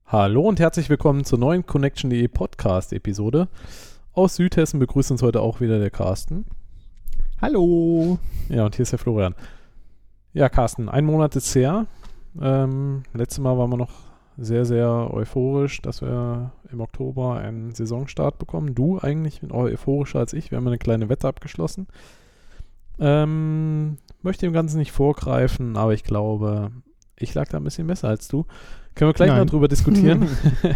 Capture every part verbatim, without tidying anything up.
Hallo und herzlich willkommen zur neuen Connection punkt de Podcast-Episode. Aus Südhessen begrüßt uns heute auch wieder der Carsten. Hallo. Ja, und hier ist der Florian. Ja, Carsten, ein Monat ist her. Ähm, letztes Mal waren wir noch sehr, sehr euphorisch, dass wir im Oktober einen Saisonstart bekommen. Du eigentlich euphorischer als ich. Wir haben eine kleine Wette abgeschlossen. Ähm, möchte dem Ganzen nicht vorgreifen, aber ich glaube, ich lag da ein bisschen besser als du. Können wir gleich Nein. mal drüber diskutieren.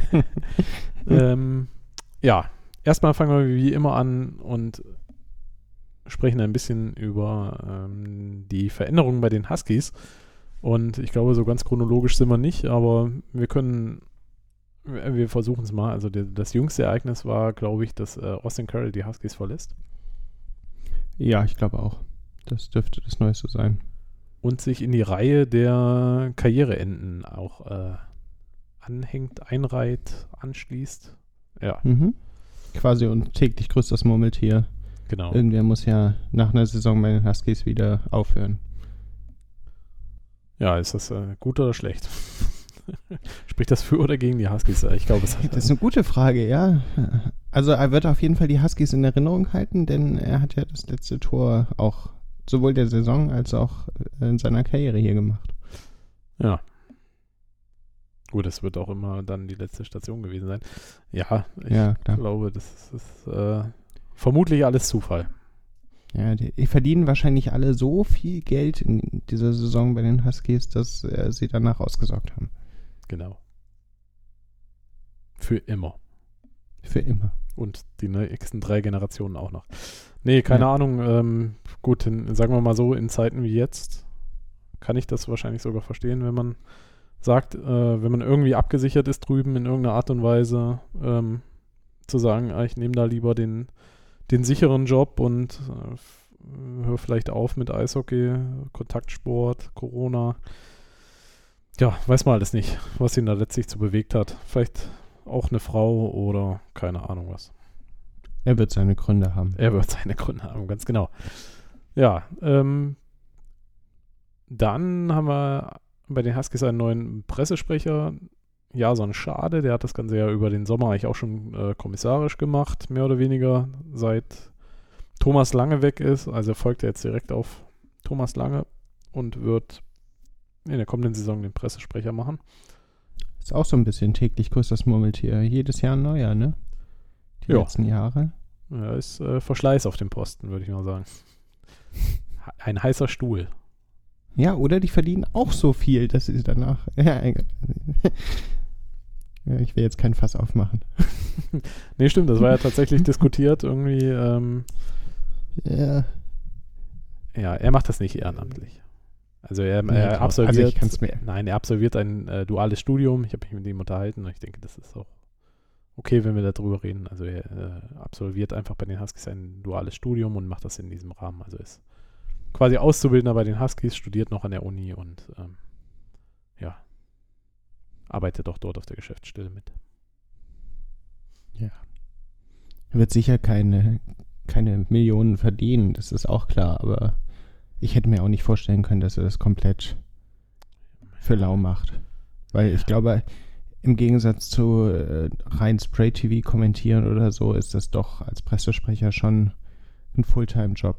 ähm, ja, erstmal fangen wir wie immer an und sprechen ein bisschen über ähm, die Veränderungen bei den Huskies. Und ich glaube, so ganz chronologisch sind wir nicht, aber wir können, wir, wir versuchen es mal. Also der, das jüngste Ereignis war, glaube ich, dass äh, Austin Carroll die Huskies verlässt. Ja, ich glaube auch. Das dürfte das Neueste sein. Und sich in die Reihe der Karriereenden auch äh, anhängt, einreiht, anschließt. Ja. Mhm. Quasi und täglich grüßt das Murmeltier. Genau. Irgendwer muss ja nach einer Saison bei den Huskies wieder aufhören. Ja, ist das äh, gut oder schlecht? Spricht das für oder gegen die Huskies? Ich glaube, es hat, Das ist eine gute Frage, ja. Also er wird auf jeden Fall die Huskies in Erinnerung halten, denn er hat ja das letzte Tor auch sowohl der Saison als auch in seiner Karriere hier gemacht. Ja. Gut, das wird auch immer dann die letzte Station gewesen sein. Ja, ich Ja, klar. glaube, das ist äh, vermutlich alles Zufall. Ja, die, die verdienen wahrscheinlich alle so viel Geld in dieser Saison bei den Huskies, dass äh, sie danach ausgesorgt haben. Genau. Für immer. Für immer. Und die nächsten drei Generationen auch noch. Nee, keine Ja. Ahnung. Ähm, gut, in, sagen wir mal so, in Zeiten wie jetzt kann ich das wahrscheinlich sogar verstehen, wenn man sagt, äh, wenn man irgendwie abgesichert ist drüben in irgendeiner Art und Weise, ähm, zu sagen, ah, ich nehme da lieber den, den sicheren Job und äh, höre vielleicht auf mit Eishockey, Kontaktsport, Corona. Ja, weiß man alles nicht, was ihn da letztlich zu bewegt hat. Vielleicht auch eine Frau oder keine Ahnung was. Er wird seine Gründe haben. Er wird seine Gründe haben, ganz genau. Ja, ähm, dann haben wir bei den Huskies einen neuen Pressesprecher. Jason Schade, der hat das Ganze ja über den Sommer eigentlich auch schon äh, kommissarisch gemacht, mehr oder weniger, seit Thomas Lange weg ist. Also er folgt jetzt direkt auf Thomas Lange und wird in der kommenden Saison den Pressesprecher machen. Ist auch so ein bisschen täglich grüßt das Murmeltier. Jedes Jahr ein neuer, ne? Die Ja. letzten Jahre. Ja, ist äh, Verschleiß auf dem Posten, würde ich mal sagen. Ein heißer Stuhl. Ja, oder die verdienen auch so viel, dass sie danach... Ja, egal. Ja, ich will jetzt kein Fass aufmachen. Nee, stimmt, das war ja tatsächlich diskutiert irgendwie. Ähm, Ja. ja, er macht das nicht ehrenamtlich. Also er, Ja, er klar. absolviert, Also ich kann's mir- nein, er absolviert ein äh, duales Studium. Ich habe mich mit ihm unterhalten und ich denke, das ist auch okay, wenn wir darüber reden. Also er äh, absolviert einfach bei den Huskies ein duales Studium und macht das in diesem Rahmen. Also ist quasi Auszubildender bei den Huskies, studiert noch an der Uni und ähm, ja, arbeitet auch dort auf der Geschäftsstelle mit. Ja. Er wird sicher keine, keine Millionen verdienen, das ist auch klar, aber ich hätte mir auch nicht vorstellen können, dass er das komplett für lau macht. Weil ich glaube, im Gegensatz zu äh, rein Spray-T V kommentieren oder so, ist das doch als Pressesprecher schon ein Fulltime-Job.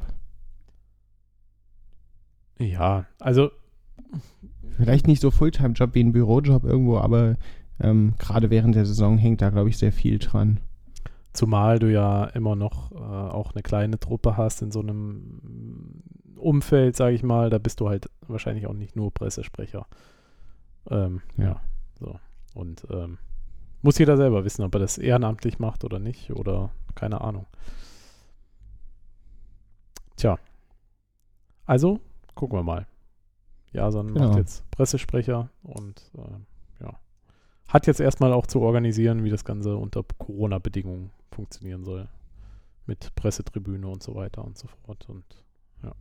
Ja, also Vielleicht nicht so Fulltime-Job wie ein Bürojob irgendwo, aber ähm, gerade während der Saison hängt da, glaube ich, sehr viel dran. zumal du ja immer noch äh, auch eine kleine Truppe hast in so einem Umfeld, sage ich mal, da bist du halt wahrscheinlich auch nicht nur Pressesprecher. Ähm, ja. Ja. so. Und ähm, muss jeder selber wissen, ob er das ehrenamtlich macht oder nicht oder keine Ahnung. Tja. Also, gucken wir mal. Jason Genau. macht jetzt Pressesprecher und äh, ja. Hat jetzt erstmal auch zu organisieren, wie das Ganze unter Corona-Bedingungen funktionieren soll. Mit Pressetribüne und so weiter und so fort. Und ja.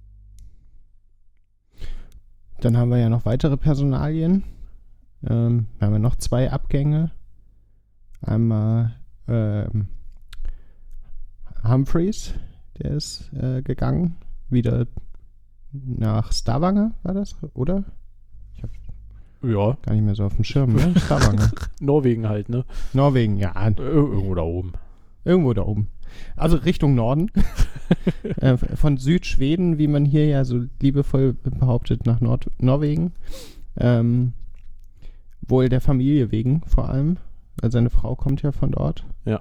Dann haben wir ja noch weitere Personalien. Ähm, wir haben ja noch zwei Abgänge. Einmal ähm, Humphreys, der ist äh, gegangen. Wieder nach Stavanger war das, oder? Ich hab, Ja. Gar nicht mehr so auf dem Schirm, ne? Stavanger. Norwegen halt, ne? Norwegen, ja. Ir irgendwo da oben. Irgendwo da oben. Also Richtung Norden. äh, von Südschweden, wie man hier ja so liebevoll behauptet, nach Nord Norwegen. Ähm, wohl der Familie wegen vor allem. Weil seine Frau kommt ja von dort. Ja.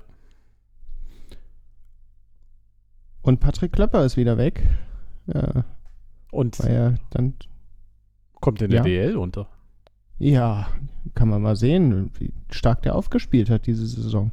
Und Patrick Klöpper ist wieder weg. Ja. Und Weil er dann... kommt in der Ja. D L unter. Ja, kann man mal sehen, wie stark der aufgespielt hat diese Saison.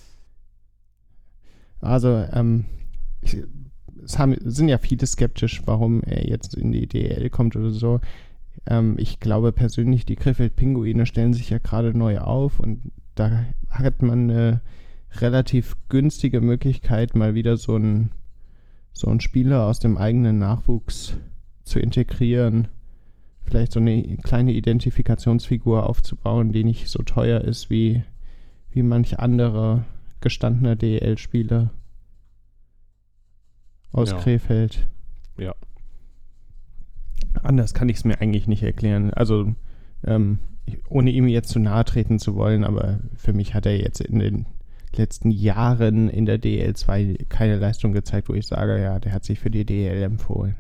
Also, ähm, ich, es haben, sind ja viele skeptisch, warum er jetzt in die D L kommt oder so. Ähm, ich glaube persönlich, die Krefeld-Pinguine stellen sich ja gerade neu auf und da hat man eine relativ günstige Möglichkeit, mal wieder so einen so einen Spieler aus dem eigenen Nachwuchs zu integrieren. Vielleicht so eine kleine Identifikationsfigur aufzubauen, die nicht so teuer ist wie, wie manch andere gestandener D E L-Spieler aus Ja. Krefeld. Ja. Anders kann ich es mir eigentlich nicht erklären. Also, ähm, ohne ihm jetzt zu nahe treten zu wollen, aber für mich hat er jetzt in den letzten Jahren in der D E L zwei keine Leistung gezeigt, wo ich sage, ja, der hat sich für die D E L empfohlen.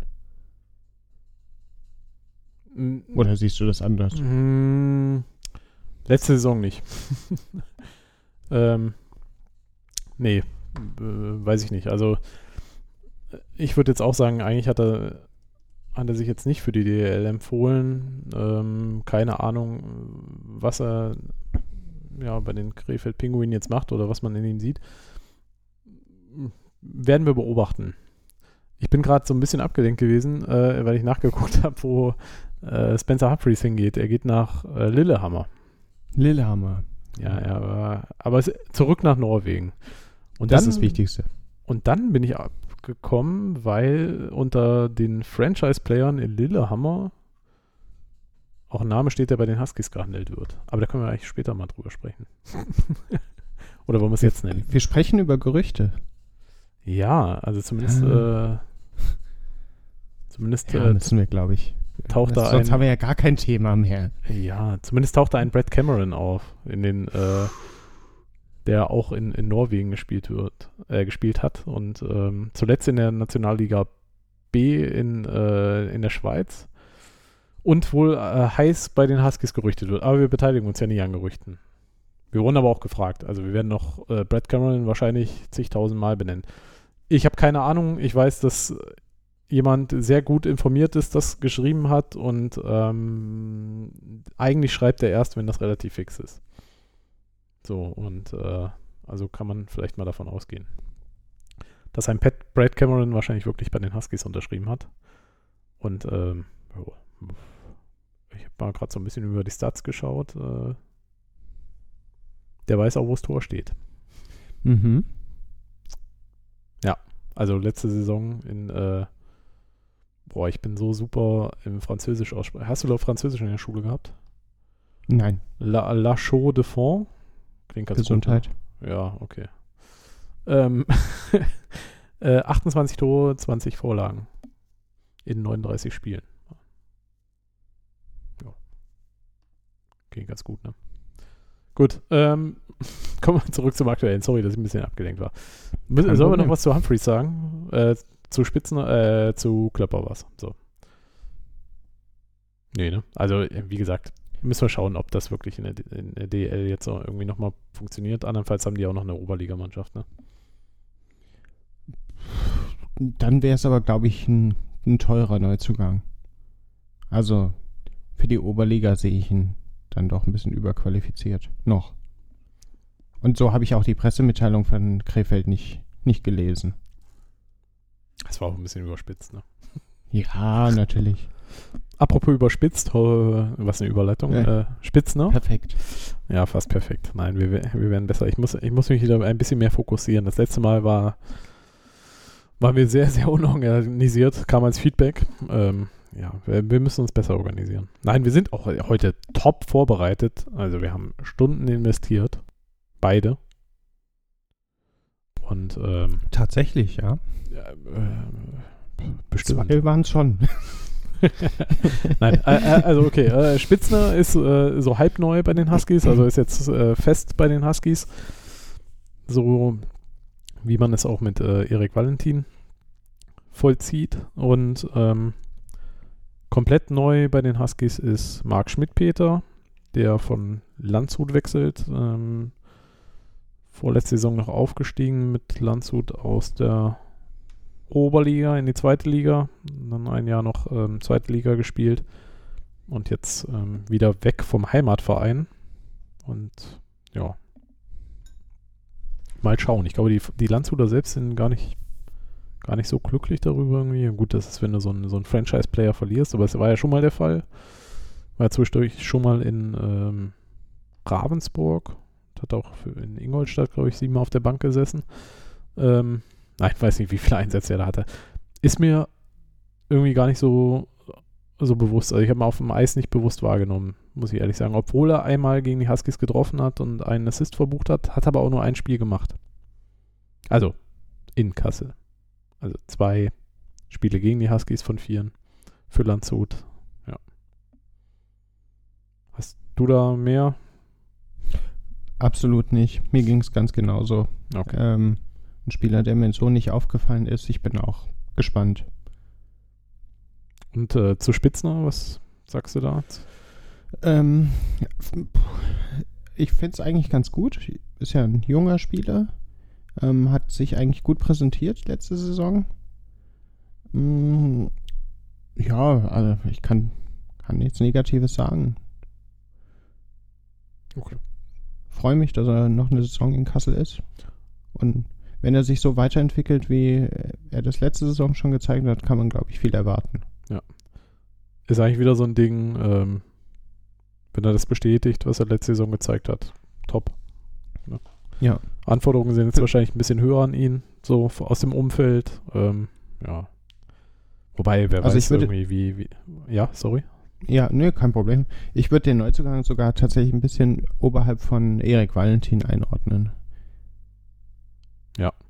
Oder siehst du das anders? Mm, letzte Saison nicht. ähm, nee, äh, weiß ich nicht. Also ich würde jetzt auch sagen, eigentlich hat er, hat er sich jetzt nicht für die D E L empfohlen. Ähm, keine Ahnung, was er ja bei den Krefeld-Pinguinen jetzt macht oder was man in ihm sieht. Werden wir beobachten. Ich bin gerade so ein bisschen abgelenkt gewesen, äh, weil ich nachgeguckt habe, wo äh, Spencer Humphreys hingeht. Er geht nach äh, Lillehammer. Lillehammer. Ja, ja, aber, aber es, zurück nach Norwegen. Und Das dann, ist das Wichtigste. Und dann bin ich abgekommen, weil unter den Franchise-Playern in Lillehammer auch ein Name steht, der bei den Huskies gehandelt wird. Aber da können wir eigentlich später mal drüber sprechen. Oder wollen wir es jetzt nennen? Wir sprechen über Gerüchte. Ja, also zumindest Ah. äh, zumindest Ja, äh, müssen wir, glaube ich. taucht da Sonst ein, haben wir ja gar kein Thema mehr. ja, zumindest taucht da ein Brad Cameron auf, in den, äh, der auch in, in Norwegen gespielt wird, äh, gespielt hat und ähm, zuletzt in der Nationalliga B in, äh, in der Schweiz und wohl äh, heiß bei den Huskies gerüchtet wird. Aber wir beteiligen uns ja nie an Gerüchten. Wir wurden aber auch gefragt. Also wir werden noch äh, Brad Cameron wahrscheinlich zigtausend Mal benennen. Ich habe keine Ahnung. Ich weiß, dass jemand sehr gut informiert ist, das geschrieben hat und ähm, eigentlich schreibt er erst, wenn das relativ fix ist. So, und äh, also kann man vielleicht mal davon ausgehen, dass ein Pat Brad Cameron wahrscheinlich wirklich bei den Huskies unterschrieben hat. Und ähm, jo, ich habe mal gerade so ein bisschen über die Stats geschaut. Äh, der weiß auch, wo das Tor steht. Mhm. Also letzte Saison in, äh, boah, ich bin so super im Französisch aussprechen. Hast du Französisch in der Schule gehabt? Nein. La, La Chaux de Fonds? Klingt ganz Gesundheit. gut. Ne? Ja, okay. Ähm, äh, achtundzwanzig Tore, zwanzig Vorlagen in neununddreißig Spielen. Ja. Klingt ganz gut, ne? Gut, ähm, kommen wir zurück zum Aktuellen. Sorry, dass ich ein bisschen abgelenkt war. Sollen wir Problem. noch was zu Humphreys sagen? Äh, zu Spitzen, äh, zu Klöpper was. So. Nee, ne? Also, wie gesagt, müssen wir schauen, ob das wirklich in der, D- in der D L jetzt auch irgendwie nochmal funktioniert. Andernfalls haben die auch noch eine Oberligamannschaft, ne? Dann wäre es aber, glaube ich, ein, ein teurer Neuzugang. Also für die Oberliga sehe ich ihn dann doch ein bisschen überqualifiziert. Noch. Und so habe ich auch die Pressemitteilung von Krefeld nicht, nicht gelesen. Das war auch ein bisschen überspitzt, ne? Ja, natürlich. Apropos überspitzt, oh, was eine Überleitung. Ja. Äh, Spitz, ne? Perfekt. Ja, fast perfekt. Nein, wir, wir werden besser. Ich muss, ich muss mich wieder ein bisschen mehr fokussieren. Das letzte Mal war, waren wir sehr, sehr unorganisiert, kam als Feedback. Ähm, ja, wir, wir müssen uns besser organisieren. Nein, wir sind auch heute top vorbereitet. Also wir haben Stunden investiert. Beide. Und ähm, Tatsächlich, ja. ja, äh, bestimmt. Zwei waren es schon. Nein, äh, äh, also okay, äh, Spitzner ist äh, so halb neu bei den Huskies, also ist jetzt äh, fest bei den Huskies. So wie man es auch mit äh, Erik Valentin vollzieht. Und ähm, komplett neu bei den Huskies ist Marc Schmidt-Peter, der von Landshut wechselt. Ähm, vorletzte Saison noch aufgestiegen mit Landshut aus der Oberliga in die zweite Liga. Dann ein Jahr noch ähm, zweite Liga gespielt. Und jetzt ähm, wieder weg vom Heimatverein. Und ja, mal schauen. Ich glaube, die, die Landshuter selbst sind gar nicht, gar nicht so glücklich darüber irgendwie. Gut, das ist, wenn du so einen, so einen Franchise-Player verlierst, aber es war ja schon mal der Fall. War ja zwischendurch schon mal in ähm, Ravensburg. Hat auch für, in Ingolstadt, glaube ich, siebenmal auf der Bank gesessen. Ähm, nein, ich weiß nicht, wie viele Einsätze er da hatte. Ist mir irgendwie gar nicht so, so bewusst. Also ich habe ihn auf dem Eis nicht bewusst wahrgenommen, muss ich ehrlich sagen. Obwohl er einmal gegen die Huskies getroffen hat und einen Assist verbucht hat, hat aber auch nur ein Spiel gemacht. Also in Kassel. Also zwei Spiele gegen die Huskies von vieren für Landshut. Ja. Hast du da mehr? Absolut nicht. Mir ging es ganz genauso. Okay. Ähm, ein Spieler, der mir so nicht aufgefallen ist. Ich bin auch gespannt. Und äh, zu Spitzner, was sagst du da? Ähm, ich finde es eigentlich ganz gut. Ist ja ein junger Spieler. Ähm, hat sich eigentlich gut präsentiert letzte Saison. Mm, ja, also ich kann, kann nichts Negatives sagen. Okay. Freue mich, dass er noch eine Saison in Kassel ist. Und wenn er sich so weiterentwickelt, wie er das letzte Saison schon gezeigt hat, kann man, glaube ich, viel erwarten. Ja. Ist eigentlich wieder so ein Ding, ähm, wenn er das bestätigt, was er letzte Saison gezeigt hat. Top. Ja. Ja. Anforderungen sind jetzt wahrscheinlich ein bisschen höher an ihn, so aus dem Umfeld. Ähm, ja. Wobei, wer Also weiß ich würde, irgendwie, wie, wie. Ja, sorry. Ja, nö, kein Problem. Ich würde den Neuzugang sogar tatsächlich ein bisschen oberhalb von Erik Valentin einordnen. Ja.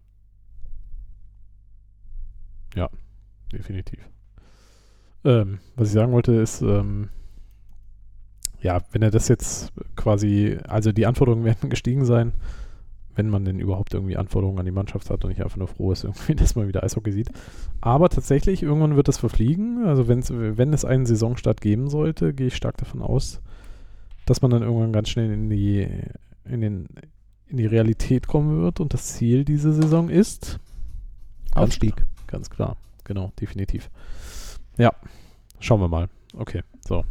Ja, definitiv. Ähm, was ich sagen wollte ist, ähm, ja, wenn er das jetzt quasi, also die Anforderungen werden gestiegen sein, wenn man denn überhaupt irgendwie Anforderungen an die Mannschaft hat und nicht einfach nur froh ist, irgendwie, dass man wieder Eishockey sieht. Aber tatsächlich, irgendwann wird das verfliegen. Also wenn's, wenn es einen Saisonstart geben sollte, gehe ich stark davon aus, dass man dann irgendwann ganz schnell in die, in den, in die Realität kommen wird. Und das Ziel dieser Saison ist Aufstieg. Ganz, ganz klar, genau, definitiv. Ja, schauen wir mal. Okay, so.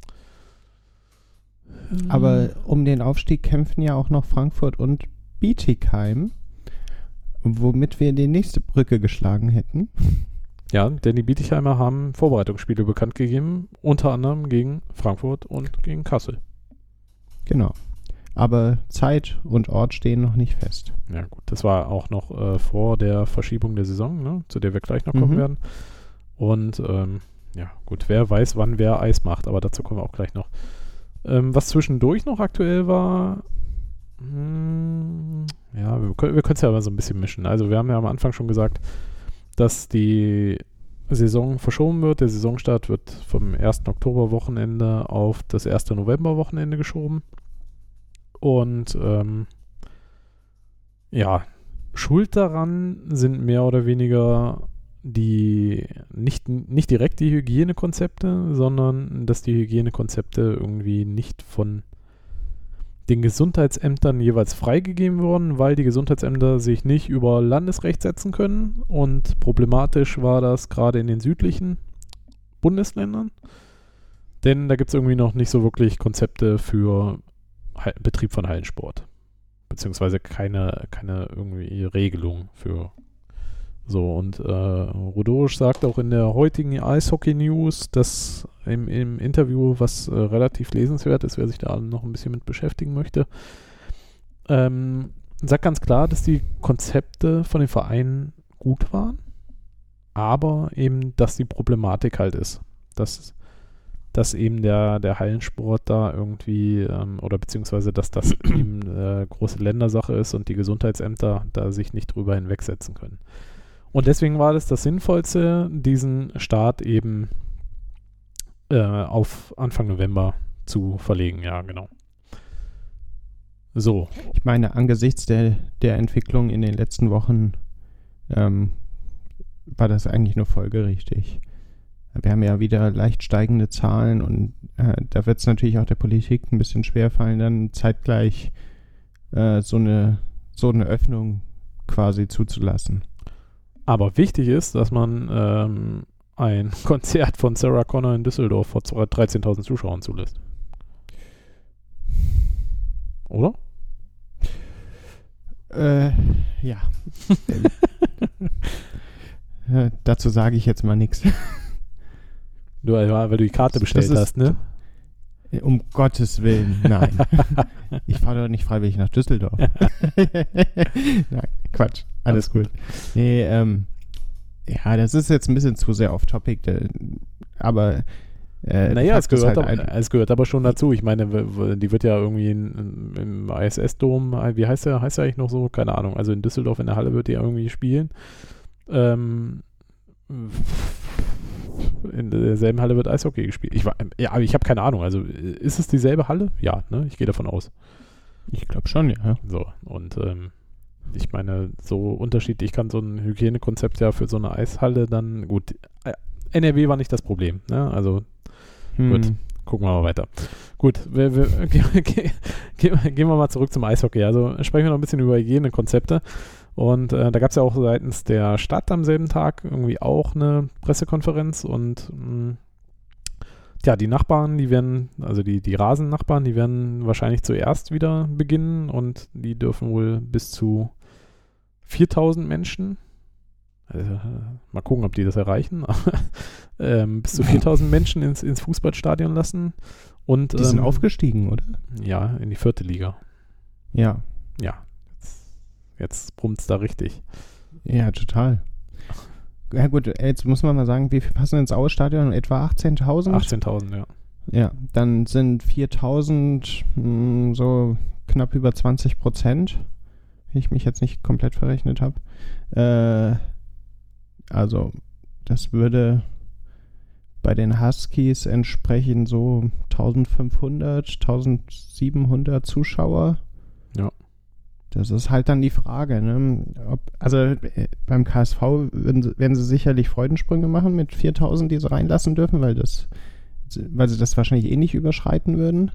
Aber um den Aufstieg kämpfen ja auch noch Frankfurt und Bietigheim, womit wir die nächste Brücke geschlagen hätten. Ja, denn die Bietigheimer haben Vorbereitungsspiele bekannt gegeben, unter anderem gegen Frankfurt und gegen Kassel. Genau. Aber Zeit und Ort stehen noch nicht fest. Ja gut, das war auch noch äh, vor der Verschiebung der Saison, ne, zu der wir gleich noch kommen Mhm. werden. Und ähm, ja gut, wer weiß, wann wer Eis macht, aber dazu kommen wir auch gleich noch. Ähm, was zwischendurch noch aktuell war, mh, ja, wir können wir können es ja aber so ein bisschen mischen. Also wir haben ja am Anfang schon gesagt, dass die Saison verschoben wird. Der Saisonstart wird vom ersten Oktoberwochenende auf das erste Novemberwochenende geschoben. Und ähm, ja, schuld daran sind mehr oder weniger die, nicht, nicht direkt die Hygienekonzepte, sondern dass die Hygienekonzepte irgendwie nicht von den Gesundheitsämtern jeweils freigegeben wurden, weil die Gesundheitsämter sich nicht über Landesrecht setzen können. Und problematisch war das gerade in den südlichen Bundesländern, denn da gibt es irgendwie noch nicht so wirklich Konzepte für He- Betrieb von Hallensport. Beziehungsweise keine, keine irgendwie Regelung für so. Und äh, Rudorisch sagt auch in der heutigen Eishockey-News, dass im, im Interview, was äh, relativ lesenswert ist, wer sich da noch ein bisschen mit beschäftigen möchte, ähm, sagt ganz klar, dass die Konzepte von den Vereinen gut waren, aber eben, dass die Problematik halt ist, dass dass eben der, der Hallensport da irgendwie, ähm, oder beziehungsweise, dass das eben äh, große Ländersache ist und die Gesundheitsämter da sich nicht drüber hinwegsetzen können. Und deswegen war das das Sinnvollste, diesen Start eben äh, auf Anfang November zu verlegen, ja, genau. So. Ich meine, angesichts der, der Entwicklung in den letzten Wochen ähm, war das eigentlich nur folgerichtig. Wir haben ja wieder leicht steigende Zahlen und äh, da wird es natürlich auch der Politik ein bisschen schwerfallen, dann zeitgleich äh, so eine so eine Öffnung quasi zuzulassen. Aber wichtig ist, dass man ähm, ein Konzert von Sarah Connor in Düsseldorf vor dreizehntausend Zuschauern zulässt. Oder? Äh, ja. äh, dazu sage ich jetzt mal nichts. Du, weil du die Karte bestellt ist, hast, ne? Um Gottes Willen, nein. Ich fahre doch nicht freiwillig nach Düsseldorf. Nein, Quatsch. Alles gut. Nee, ähm, ja, das ist jetzt ein bisschen zu sehr off-topic, äh, aber äh, naja, es gehört, halt aber, es gehört aber schon dazu. Ich meine, w- w- die wird ja irgendwie in, in, im I S S-Dom, wie heißt der, heißt der eigentlich noch so? Keine Ahnung. Also in Düsseldorf in der Halle wird die irgendwie spielen. Ähm, in derselben Halle wird Eishockey gespielt. Ich, war, ja, aber ich habe keine Ahnung. Also ist es dieselbe Halle? Ja, ne? Ich gehe davon aus. Ich glaube schon, ja. So, und ähm, ich meine, so unterschiedlich kann so ein Hygienekonzept ja für so eine Eishalle dann, gut, äh, N R W war nicht das Problem, ne? Also Hm. gut, gucken wir mal weiter. Gut, wir, wir, ge, ge, ge, gehen wir mal zurück zum Eishockey. Also sprechen wir noch ein bisschen über Hygienekonzepte. Und äh, da gab es ja auch seitens der Stadt am selben Tag irgendwie auch eine Pressekonferenz und mh, ja, die Nachbarn, die werden, also die, die Rasennachbarn, die werden wahrscheinlich zuerst wieder beginnen und die dürfen wohl bis zu viertausend Menschen, also, mal gucken, ob die das erreichen, ähm, bis zu viertausend Menschen ins, ins Fußballstadion lassen. Und, die sind ähm, aufgestiegen, oder? Ja, in die vierte Liga. Ja. Ja, jetzt, jetzt brummt es da richtig. Ja, total. Ja gut, jetzt muss man mal sagen, wie viel passen ins Aue-Stadion? Etwa achtzehntausend? achtzehntausend, ja. Ja, dann sind viertausend mh, so knapp über zwanzig Prozent, wenn ich mich jetzt nicht komplett verrechnet habe. Äh, also, das würde bei den Huskies entsprechen so eintausendfünfhundert, eintausendsiebenhundert Zuschauer. Ja. Das ist halt dann die Frage, ne? Ob, also äh, beim K S V werden sie, werden sie sicherlich Freudensprünge machen mit viertausend, die sie reinlassen dürfen, weil das, weil sie das wahrscheinlich eh nicht überschreiten würden.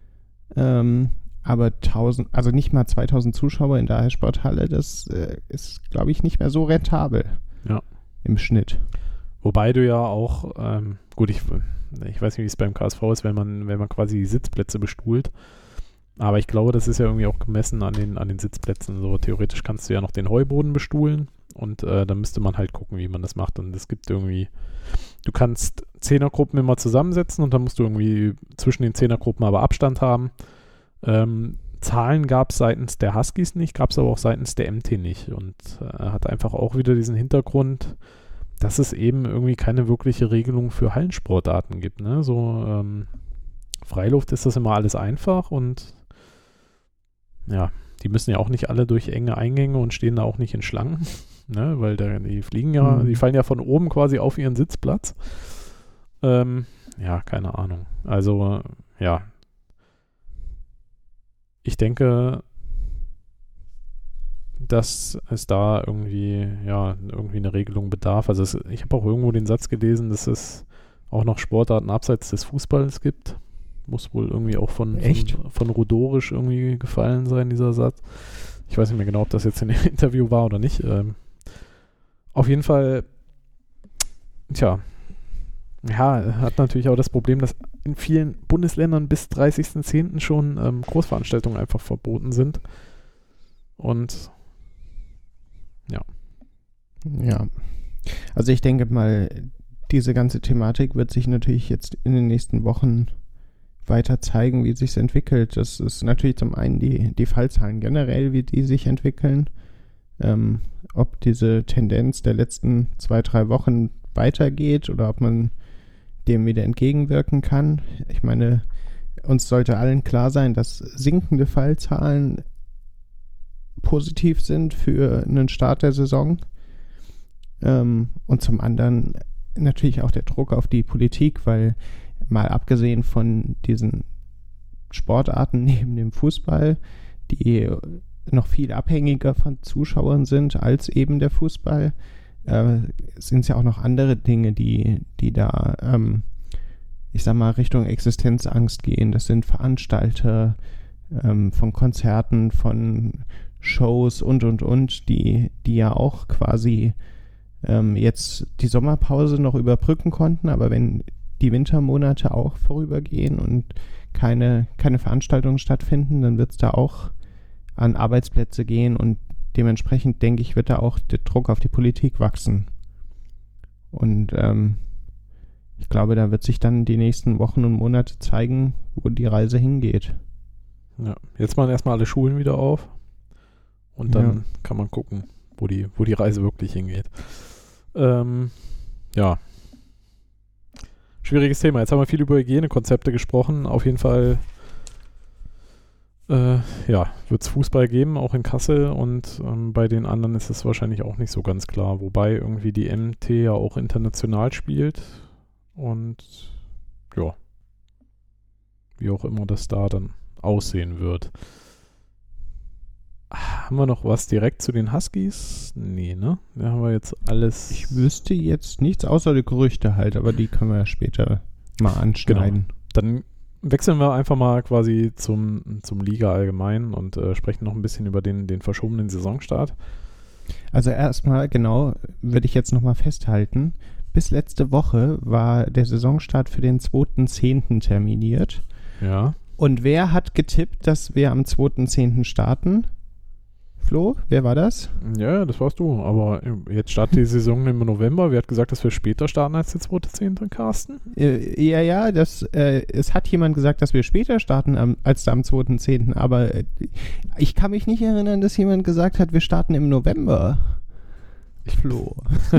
Ähm, aber tausend, also nicht mal zweitausend Zuschauer in der Eissporthalle, das äh, ist, glaube ich, nicht mehr so rentabel. Ja. Im Schnitt. Wobei du ja auch, ähm, gut, ich, ich weiß nicht, wie es beim K S V ist, wenn man, wenn man quasi die Sitzplätze bestuhlt. Aber ich glaube, das ist ja irgendwie auch gemessen an den, an den Sitzplätzen. So theoretisch kannst du ja noch den Heuboden bestuhlen und äh, dann müsste man halt gucken, wie man das macht. Und es gibt irgendwie, du kannst Zehnergruppen immer zusammensetzen und dann musst du irgendwie zwischen den Zehnergruppen aber Abstand haben. Ähm, Zahlen gab es seitens der Huskies nicht, gab es aber auch seitens der M T nicht. Und äh, hat einfach auch wieder diesen Hintergrund, dass es eben irgendwie keine wirkliche Regelung für Hallensportarten gibt. Ne? So ähm, Freiluft ist das immer alles einfach und ja, die müssen ja auch nicht alle durch enge Eingänge und stehen da auch nicht in Schlangen, ne? Weil da, die fliegen ja, mhm. die fallen ja von oben quasi auf ihren Sitzplatz. Ähm, ja, keine Ahnung. Also, ja. Ich denke, dass es da irgendwie, ja, irgendwie eine Regelung bedarf. Also es, ich habe auch irgendwo den Satz gelesen, dass es auch noch Sportarten abseits des Fußballs gibt. Muss wohl irgendwie auch von, von, von Rudorisch irgendwie gefallen sein, dieser Satz. Ich weiß nicht mehr genau, ob das jetzt in dem Interview war oder nicht. Ähm, auf jeden Fall, tja, ja, hat natürlich auch das Problem, dass in vielen Bundesländern bis dreißigsten zehnten schon ähm, Großveranstaltungen einfach verboten sind. Und ja. Ja. Also ich denke mal, diese ganze Thematik wird sich natürlich jetzt in den nächsten Wochen weiter zeigen, wie sich es entwickelt. Das ist natürlich zum einen die, die Fallzahlen generell, wie die sich entwickeln. Ähm, ob diese Tendenz der letzten zwei, drei Wochen weitergeht oder ob man dem wieder entgegenwirken kann. Ich meine, uns sollte allen klar sein, dass sinkende Fallzahlen positiv sind für einen Start der Saison. Ähm, und zum anderen natürlich auch der Druck auf die Politik, weil mal abgesehen von diesen Sportarten neben dem Fußball, die noch viel abhängiger von Zuschauern sind als eben der Fußball, äh, sind es ja auch noch andere Dinge, die, die da, ähm, ich sag mal, Richtung Existenzangst gehen. Das sind Veranstalter ähm, von Konzerten, von Shows und, und, und, die, die ja auch quasi ähm, jetzt die Sommerpause noch überbrücken konnten, aber wenn die Wintermonate auch vorübergehen und keine, keine Veranstaltungen stattfinden, dann wird es da auch an Arbeitsplätze gehen und dementsprechend, denke ich, wird da auch der Druck auf die Politik wachsen. Und ähm, ich glaube, da wird sich dann die nächsten Wochen und Monate zeigen, wo die Reise hingeht. Ja, jetzt machen erstmal alle Schulen wieder auf und dann Ja. kann man gucken, wo die, wo die Reise wirklich hingeht. Ähm, ja. Schwieriges Thema. Jetzt haben wir viel über Hygienekonzepte gesprochen. Auf jeden Fall äh, ja, wird es Fußball geben, auch in Kassel, und ähm, bei den anderen ist es wahrscheinlich auch nicht so ganz klar. Wobei irgendwie die M T ja auch international spielt und ja, wie auch immer das da dann aussehen wird. Haben wir noch was direkt zu den Huskies? Nee, ne? Da haben wir jetzt alles. Ich wüsste jetzt nichts, außer die Gerüchte halt, aber die können wir ja später mal anschneiden. Genau. Dann wechseln wir einfach mal quasi zum, zum Liga allgemein und äh, sprechen noch ein bisschen über den, den verschobenen Saisonstart. Also erstmal, genau, würde ich jetzt nochmal festhalten, bis letzte Woche war der Saisonstart für den zweiten zehnten terminiert. Ja. Und wer hat getippt, dass wir am zweiten zehnten starten? Flo, wer war das? Ja, das warst du. Aber jetzt startet die Saison im November. Wer hat gesagt, dass wir später starten als der zweite zehnte, Carsten? Äh, ja, ja, das, äh, es hat jemand gesagt, dass wir später starten am, als am zweiten zehnten, aber äh, ich kann mich nicht erinnern, dass jemand gesagt hat, wir starten im November. Flo.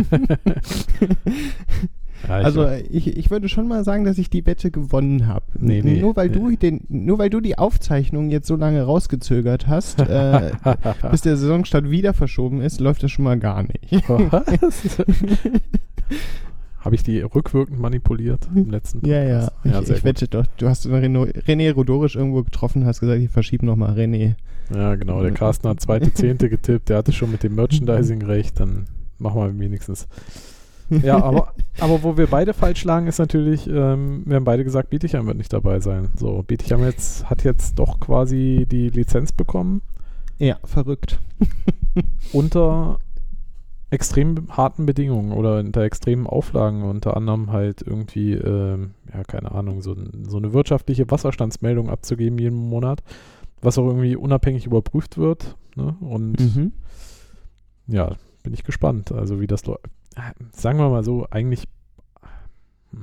Ja, ich Also ich, ich würde schon mal sagen, dass ich die Wette gewonnen habe. Nee, nee. Nur weil du den, nur weil du die Aufzeichnung jetzt so lange rausgezögert hast, äh, bis der Saisonstart wieder verschoben ist, läuft das schon mal gar nicht. Was? Habe ich die rückwirkend manipuliert im letzten Ja, ja. Podcast? Ja, ich sehr ich gut. wette doch, du hast René, René Rodorisch irgendwo getroffen, hast gesagt, ich verschiebe nochmal René. Ja, genau. Der Carsten hat zweite zehnte getippt. Der hatte schon mit dem Merchandising recht. Dann machen wir wenigstens. Ja, aber, aber wo wir beide falsch lagen, ist natürlich, ähm, wir haben beide gesagt, Bietigheim wird nicht dabei sein. So, Bietigheim jetzt, hat jetzt doch quasi die Lizenz bekommen. Ja, verrückt. Unter extrem harten Bedingungen oder unter extremen Auflagen, unter anderem halt irgendwie, ähm, ja, keine Ahnung, so, so eine wirtschaftliche Wasserstandsmeldung abzugeben jeden Monat, was auch irgendwie unabhängig überprüft wird. Ne? Und Mhm. ja, bin ich gespannt, also wie das läuft. Sagen wir mal so, eigentlich hm.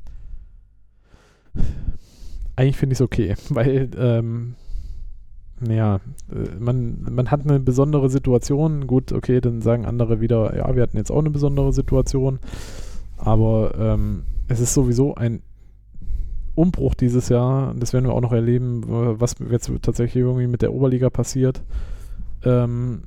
eigentlich finde ich es okay, weil ähm, ja, man, man hat eine besondere Situation. Gut, okay, dann sagen andere wieder, ja, wir hatten jetzt auch eine besondere Situation, aber ähm, es ist sowieso ein Umbruch dieses Jahr, das werden wir auch noch erleben, was jetzt tatsächlich irgendwie mit der Oberliga passiert. Ähm,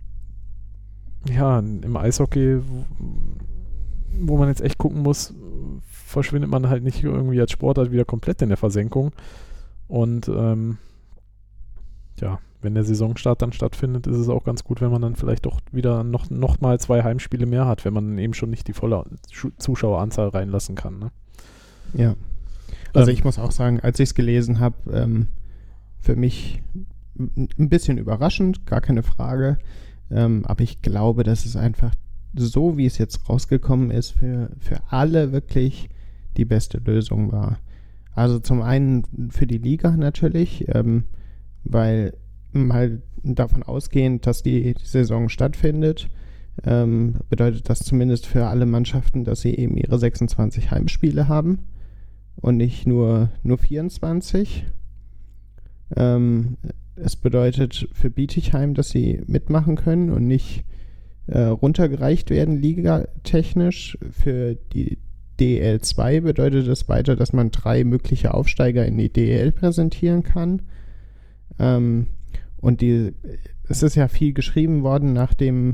ja, im Eishockey, wo, wo man jetzt echt gucken muss, verschwindet man halt nicht irgendwie als Sportart wieder komplett in der Versenkung. Und ähm, ja, wenn der Saisonstart dann stattfindet, ist es auch ganz gut, wenn man dann vielleicht doch wieder noch, noch mal zwei Heimspiele mehr hat, wenn man eben schon nicht die volle Zuschaueranzahl reinlassen kann. Ne? Ja. Also Ähm, ich muss auch sagen, als ich es gelesen habe, ähm, für mich ein bisschen überraschend, gar keine Frage. Ähm, aber ich glaube, dass es einfach so, wie es jetzt rausgekommen ist, für, für alle wirklich die beste Lösung war. Also zum einen für die Liga natürlich, ähm, weil mal davon ausgehend, dass die Saison stattfindet, ähm, bedeutet das zumindest für alle Mannschaften, dass sie eben ihre sechsundzwanzig Heimspiele haben und nicht nur, nur vierundzwanzig. Ähm, es bedeutet für Bietigheim, dass sie mitmachen können und nicht äh, runtergereicht werden, ligatechnisch. Für die D E L zwei bedeutet es weiter, dass man drei mögliche Aufsteiger in die D E L präsentieren kann. Ähm, und die, es ist ja viel geschrieben worden nach dem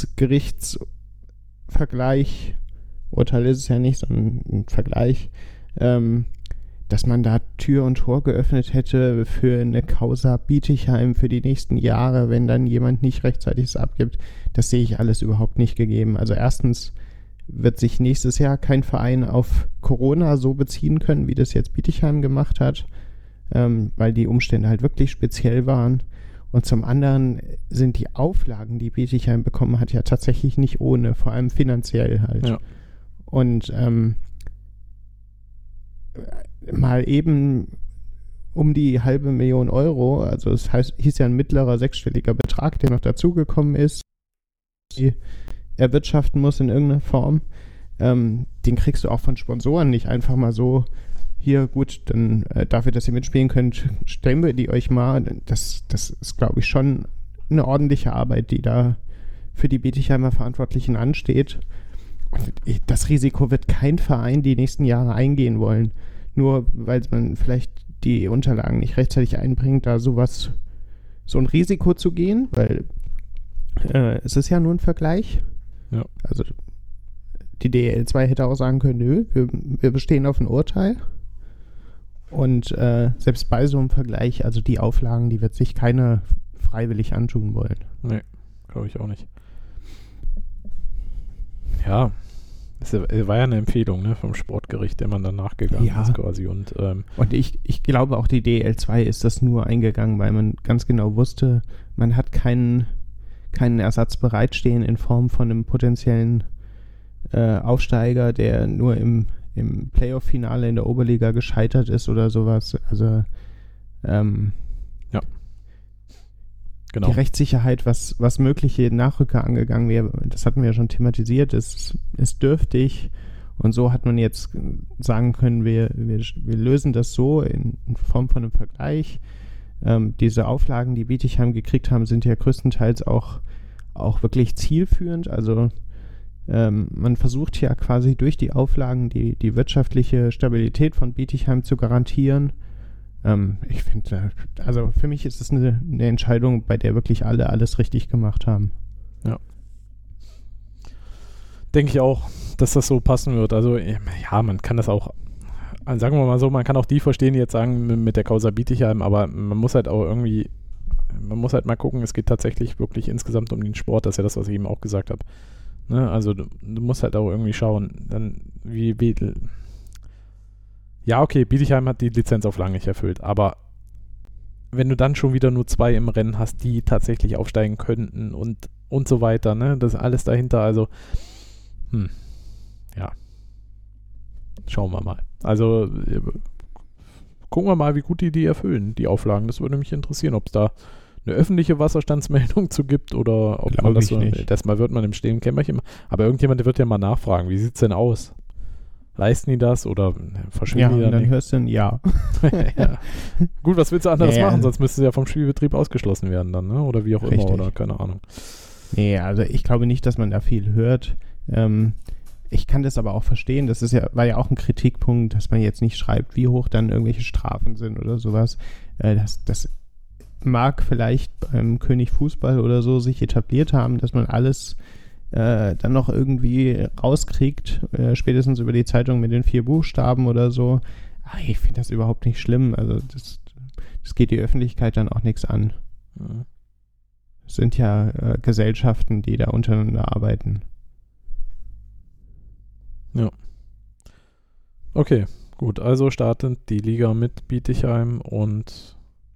Schiedsgerichtsvergleich. Urteil ist es ja nicht, sondern ein Vergleich. ähm, dass man da Tür und Tor geöffnet hätte für eine Causa Bietigheim für die nächsten Jahre, wenn dann jemand nicht rechtzeitig es abgibt, das sehe ich alles überhaupt nicht gegeben. Also erstens wird sich nächstes Jahr kein Verein auf Corona so beziehen können, wie das jetzt Bietigheim gemacht hat, ähm, weil die Umstände halt wirklich speziell waren. Und zum anderen sind die Auflagen, die Bietigheim bekommen hat, ja tatsächlich nicht ohne, vor allem finanziell halt. Ja. Und ähm, mal eben um die halbe Million Euro, also es heißt, hieß ja ein mittlerer sechsstelliger Betrag, der noch dazugekommen ist, die erwirtschaften muss in irgendeiner Form, ähm, den kriegst du auch von Sponsoren nicht einfach mal so, hier gut, dann äh, dafür, dass ihr mitspielen könnt, stellen wir die euch mal. Das, das ist, glaube ich, schon eine ordentliche Arbeit, die da für die Bietigheimer Verantwortlichen ansteht. Und das Risiko wird kein Verein die nächsten Jahre eingehen wollen, nur weil man vielleicht die Unterlagen nicht rechtzeitig einbringt, da sowas, so ein Risiko zu gehen, weil äh, es ist ja nur ein Vergleich. Ja. Also die D L zwei hätte auch sagen können, nö, wir, wir bestehen auf ein Urteil. Und äh, selbst bei so einem Vergleich, also die Auflagen, die wird sich keiner freiwillig antun wollen. Nee, glaube ich auch nicht. Ja, es war ja eine Empfehlung, ne, vom Sportgericht, der man dann nachgegangen Ja. ist quasi. Und, ähm, Und ich, ich glaube auch die D L zwei ist das nur eingegangen, weil man ganz genau wusste, man hat keinen, keinen Ersatz bereitstehen in Form von einem potenziellen äh, Aufsteiger, der nur im im Playoff-Finale in der Oberliga gescheitert ist oder sowas. Also ähm, ja. Genau. Die Rechtssicherheit, was, was mögliche Nachrücker angegangen wäre, das hatten wir ja schon thematisiert, ist, ist dürftig. Und so hat man jetzt sagen können, wir, wir, wir lösen das so in, in Form von einem Vergleich. Ähm, diese Auflagen, die Bietigheim gekriegt haben, sind ja größtenteils auch, auch wirklich zielführend. Also Ähm, man versucht ja quasi durch die Auflagen die, die wirtschaftliche Stabilität von Bietigheim zu garantieren. Ähm, ich finde, also für mich ist es eine, eine Entscheidung, bei der wirklich alle alles richtig gemacht haben. Ja. Denke ich auch, dass das so passen wird. Also ja, man kann das auch, sagen wir mal so, man kann auch die verstehen, die jetzt sagen, mit der Causa Bietigheim, aber man muss halt auch irgendwie, man muss halt mal gucken, es geht tatsächlich wirklich insgesamt um den Sport, das ist ja das, was ich eben auch gesagt habe. Ne, also du, du musst halt auch irgendwie schauen, dann wie, wie ja okay, Bietigheim hat die Lizenzauflagen nicht erfüllt, aber wenn du dann schon wieder nur zwei im Rennen hast, die tatsächlich aufsteigen könnten und und so weiter, ne, das ist alles dahinter, also hm, ja, schauen wir mal. Also gucken wir mal, wie gut die die erfüllen, die Auflagen, das würde mich interessieren, ob es da eine öffentliche Wasserstandsmeldung zu gibt oder ob Glaub man das ich so, nicht. das mal wird man im stillen Kämmerchen, aber irgendjemand der wird ja mal nachfragen, wie sieht es denn aus? Leisten die das oder verschwinden Ja, die und dann nicht? hörst du ein Ja. Ja. Gut, was willst du anderes Ja, machen? Sonst müsste es ja vom Spielbetrieb ausgeschlossen werden dann, ne? Oder wie auch Richtig. immer, oder keine Ahnung. Nee, also ich glaube nicht, dass man da viel hört. Ähm, ich kann das aber auch verstehen. Das ist ja, war ja auch ein Kritikpunkt, dass man jetzt nicht schreibt, wie hoch dann irgendwelche Strafen sind oder sowas. Äh, das, das mag vielleicht beim König Fußball oder so sich etabliert haben, dass man alles äh, dann noch irgendwie rauskriegt, äh, spätestens über die Zeitung mit den vier Buchstaben oder so. Ach, ich finde das überhaupt nicht schlimm. Also das, das geht die Öffentlichkeit dann auch nichts an. Ja. Es sind ja äh, Gesellschaften, die da untereinander arbeiten. Ja. Okay, gut. Also startet die Liga mit Bietigheim und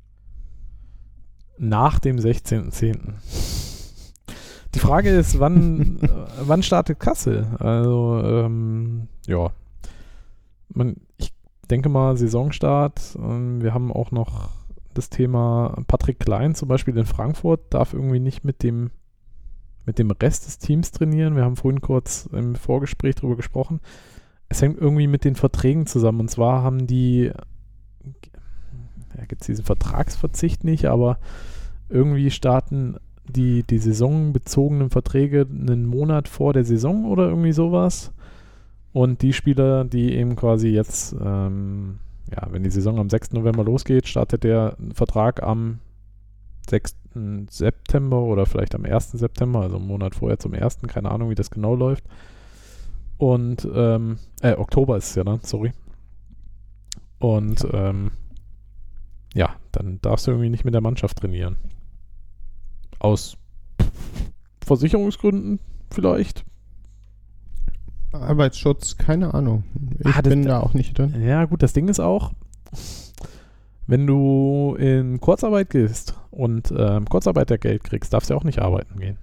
nach dem sechzehnten zehnten Die Frage ist, wann, äh, wann startet Kassel? Also, ähm, ja. Man, ich denke mal, Saisonstart. Ähm, wir haben auch noch das Thema Patrick Klein zum Beispiel in Frankfurt, darf irgendwie nicht mit dem, mit dem Rest des Teams trainieren. Wir haben vorhin kurz im Vorgespräch darüber gesprochen. Es hängt irgendwie mit den Verträgen zusammen. Und zwar haben die, ja, gibt es diesen Vertragsverzicht nicht, aber irgendwie starten die, die saisonbezogenen Verträge einen Monat vor der Saison oder irgendwie sowas. Und die Spieler, die eben quasi jetzt, ähm, ja, wenn die Saison am sechsten November losgeht, startet der Vertrag am sechsten September oder vielleicht am ersten September, also einen Monat vorher zum ersten, keine Ahnung, wie das genau läuft. Und, ähm, äh, Oktober ist es ja dann, sorry. Und ja. Ähm, ja, dann darfst du irgendwie nicht mit der Mannschaft trainieren. Aus Versicherungsgründen vielleicht. Arbeitsschutz, keine Ahnung. Ich ah, bin da auch nicht drin. Ja gut, das Ding ist auch, wenn du in Kurzarbeit gehst und ähm, Kurzarbeitergeld kriegst, darfst du auch nicht arbeiten gehen.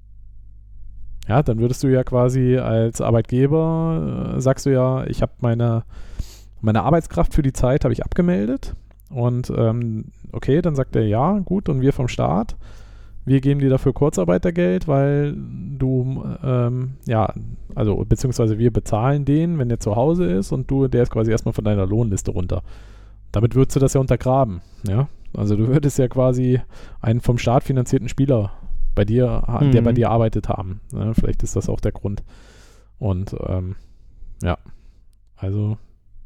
Ja, dann würdest du ja quasi als Arbeitgeber, äh, sagst du ja, ich habe meine, meine Arbeitskraft für die Zeit habe ich abgemeldet und ähm, okay, dann sagt er ja, gut, und wir vom Staat, wir geben dir dafür Kurzarbeitergeld, weil du, ähm, ja, also beziehungsweise wir bezahlen den, wenn der zu Hause ist und du, der ist quasi erstmal von deiner Lohnliste runter. Damit würdest du das ja untergraben, ja. Also du würdest ja quasi einen vom Staat finanzierten Spieler bei dir, mhm. der bei dir arbeitet haben. Ja, vielleicht ist das auch der Grund. Und ähm, ja, also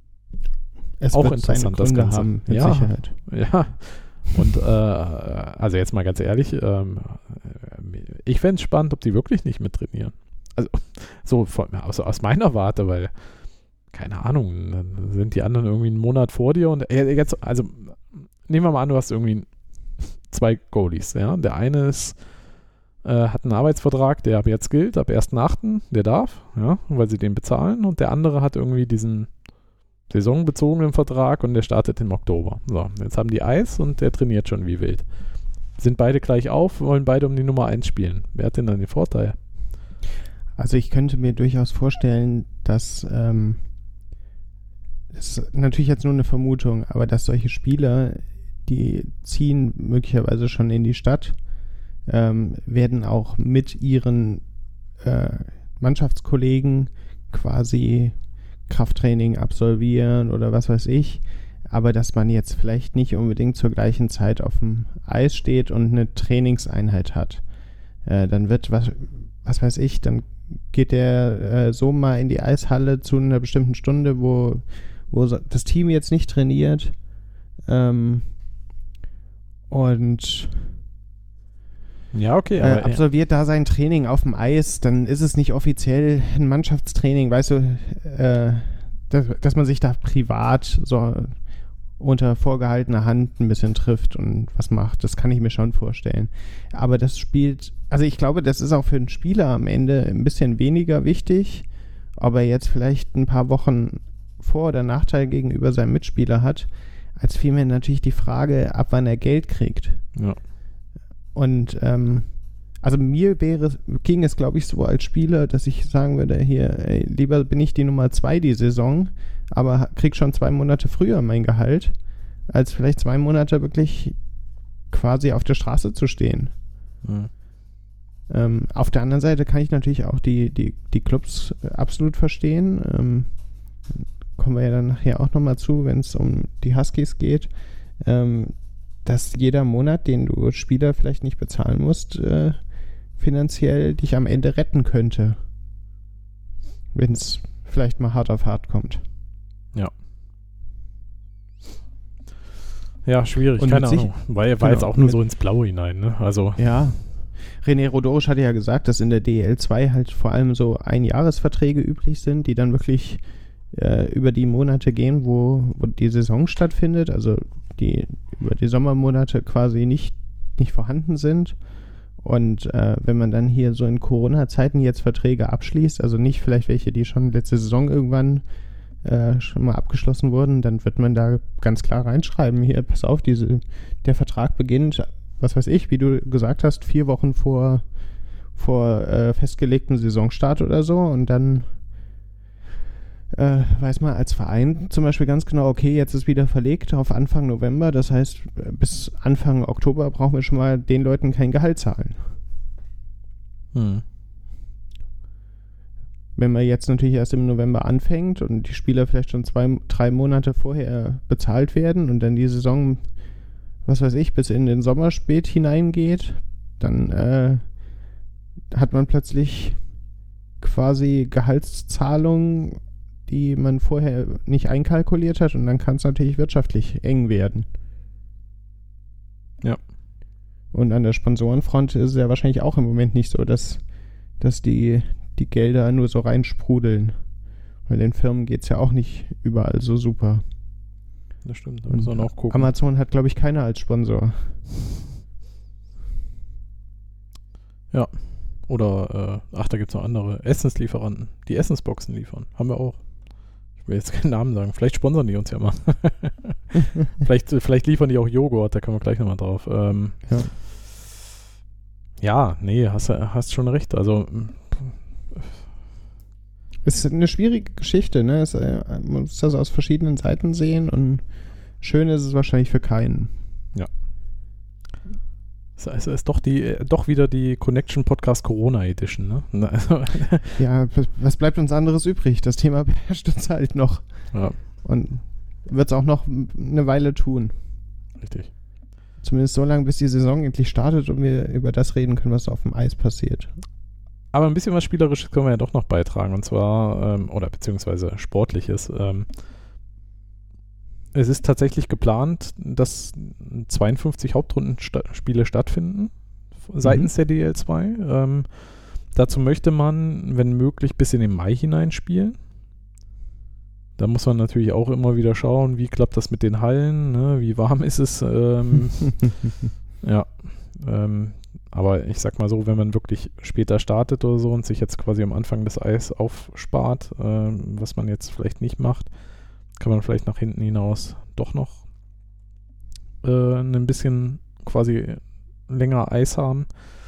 es auch interessant, das Ganze. Haben, mit ja, Sicherheit. Ja. Und äh, also jetzt mal ganz ehrlich, ähm, ich fände es spannend, ob die wirklich nicht mit trainieren. Also so von, aus, aus meiner Warte, weil keine Ahnung, dann sind die anderen irgendwie einen Monat vor dir und äh, jetzt, also nehmen wir mal an, du hast irgendwie zwei Goalies, ja. Der eine ist, äh, hat einen Arbeitsvertrag, der ab jetzt gilt, ab ersten achten, der darf, ja, weil sie den bezahlen, und der andere hat irgendwie diesen saisonbezogenen Vertrag und der startet im Oktober. So, jetzt haben die Eis und der trainiert schon wie wild. Sind beide gleich auf, wollen beide um die Nummer eins spielen. Wer hat denn dann den Vorteil? Also ich könnte mir durchaus vorstellen, dass ähm, das ist natürlich jetzt nur eine Vermutung, aber dass solche Spieler, die ziehen möglicherweise schon in die Stadt, ähm, werden auch mit ihren äh, Mannschaftskollegen quasi Krafttraining absolvieren oder was weiß ich, aber dass man jetzt vielleicht nicht unbedingt zur gleichen Zeit auf dem Eis steht und eine Trainingseinheit hat. Äh, dann wird, was, was weiß ich, dann geht der äh, so mal in die Eishalle zu einer bestimmten Stunde, wo, wo das Team jetzt nicht trainiert, ähm, und ja, okay, äh, aber absolviert ja. da sein Training auf dem Eis, dann ist es nicht offiziell ein Mannschaftstraining, weißt du, äh, dass, dass man sich da privat so unter vorgehaltener Hand ein bisschen trifft und was macht, das kann ich mir schon vorstellen. Aber das spielt, also ich glaube, das ist auch für den Spieler am Ende ein bisschen weniger wichtig, ob er jetzt vielleicht ein paar Wochen Vor- oder Nachteil gegenüber seinem Mitspieler hat, als vielmehr natürlich die Frage, ab wann er Geld kriegt. Ja. Und ähm, also mir wäre, ging es, glaube ich, so als Spieler, dass ich sagen würde, hier, ey, lieber bin ich die Nummer zwei die Saison, aber krieg schon zwei Monate früher mein Gehalt, als vielleicht zwei Monate wirklich quasi auf der Straße zu stehen. Mhm. Ähm, auf der anderen Seite kann ich natürlich auch die, die, die Clubs absolut verstehen. Ähm, kommen wir ja dann nachher auch nochmal zu, wenn es um die Huskies geht. Ähm, dass jeder Monat, den du Spieler vielleicht nicht bezahlen musst, äh, finanziell dich am Ende retten könnte. Wenn es vielleicht mal hart auf hart kommt. Ja. Ja, schwierig, Und keine sich, Ahnung. War, war genau, jetzt auch nur mit, so ins Blaue hinein, ne? Also. Ja. René Rodorisch hatte ja gesagt, dass in der D E L zwei halt vor allem so Einjahresverträge üblich sind, die dann wirklich äh, über die Monate gehen, wo, wo die Saison stattfindet, also die über die Sommermonate quasi nicht, nicht vorhanden sind. Und äh, wenn man dann hier so in Corona-Zeiten jetzt Verträge abschließt, also nicht vielleicht welche, die schon letzte Saison irgendwann äh, schon mal abgeschlossen wurden, dann wird man da ganz klar reinschreiben, hier, pass auf, diese, der Vertrag beginnt, was weiß ich, wie du gesagt hast, vier Wochen vor, vor äh, festgelegtem Saisonstart oder so, und dann Äh, weiß man als Verein zum Beispiel ganz genau, okay, jetzt ist wieder verlegt auf Anfang November, das heißt, bis Anfang Oktober brauchen wir schon mal den Leuten kein Gehalt zahlen. Hm. Wenn man jetzt natürlich erst im November anfängt und die Spieler vielleicht schon zwei, drei Monate vorher bezahlt werden und dann die Saison, was weiß ich, bis in den Sommer spät hineingeht, dann äh, hat man plötzlich quasi Gehaltszahlungen, die man vorher nicht einkalkuliert hat, und dann kann es natürlich wirtschaftlich eng werden. Ja. Und an der Sponsorenfront ist es ja wahrscheinlich auch im Moment nicht so, dass, dass die, die Gelder nur so reinsprudeln. Weil den Firmen geht es ja auch nicht überall so super. das stimmt. Da Und muss man auch gucken. Amazon hat, glaube ich, keiner als Sponsor. Ja. Oder, äh, ach, da gibt es noch andere. Essenslieferanten, die Essensboxen liefern. Haben wir auch. Ich will jetzt keinen Namen sagen. Vielleicht sponsern die uns ja mal. vielleicht, vielleicht liefern die auch Joghurt, da können wir gleich nochmal drauf. Ähm, Ja. ja, nee, hast, hast schon recht. Also, Es ist eine schwierige Geschichte, ne? Es, äh, man muss das aus verschiedenen Seiten sehen und schön ist es wahrscheinlich für keinen. es ist doch, die, doch wieder die Connection Podcast Corona Edition, ne? Also, Ja, was bleibt uns anderes übrig? Das Thema beherrscht uns halt noch. ja, Und wird es auch noch eine Weile tun. richtig. Zumindest so lange, bis die Saison endlich startet und wir über das reden können, was auf dem Eis passiert. Aber ein bisschen was Spielerisches können wir ja doch noch beitragen. Und zwar, ähm, oder beziehungsweise Sportliches. Ähm, es ist tatsächlich geplant, dass zweiundfünfzig Hauptrundenspiele stattfinden seitens der D L zwei. Ähm, dazu möchte man, wenn möglich, bis in den Mai hinein spielen. Da muss man natürlich auch immer wieder schauen, wie klappt das mit den Hallen, ne? Wie warm ist es. Ähm, ja, ähm, aber ich sag mal so, wenn man wirklich später startet oder so und sich jetzt quasi am Anfang des Eis aufspart, äh, was man jetzt vielleicht nicht macht, kann man vielleicht nach hinten hinaus doch noch äh, ein bisschen quasi länger Eis haben.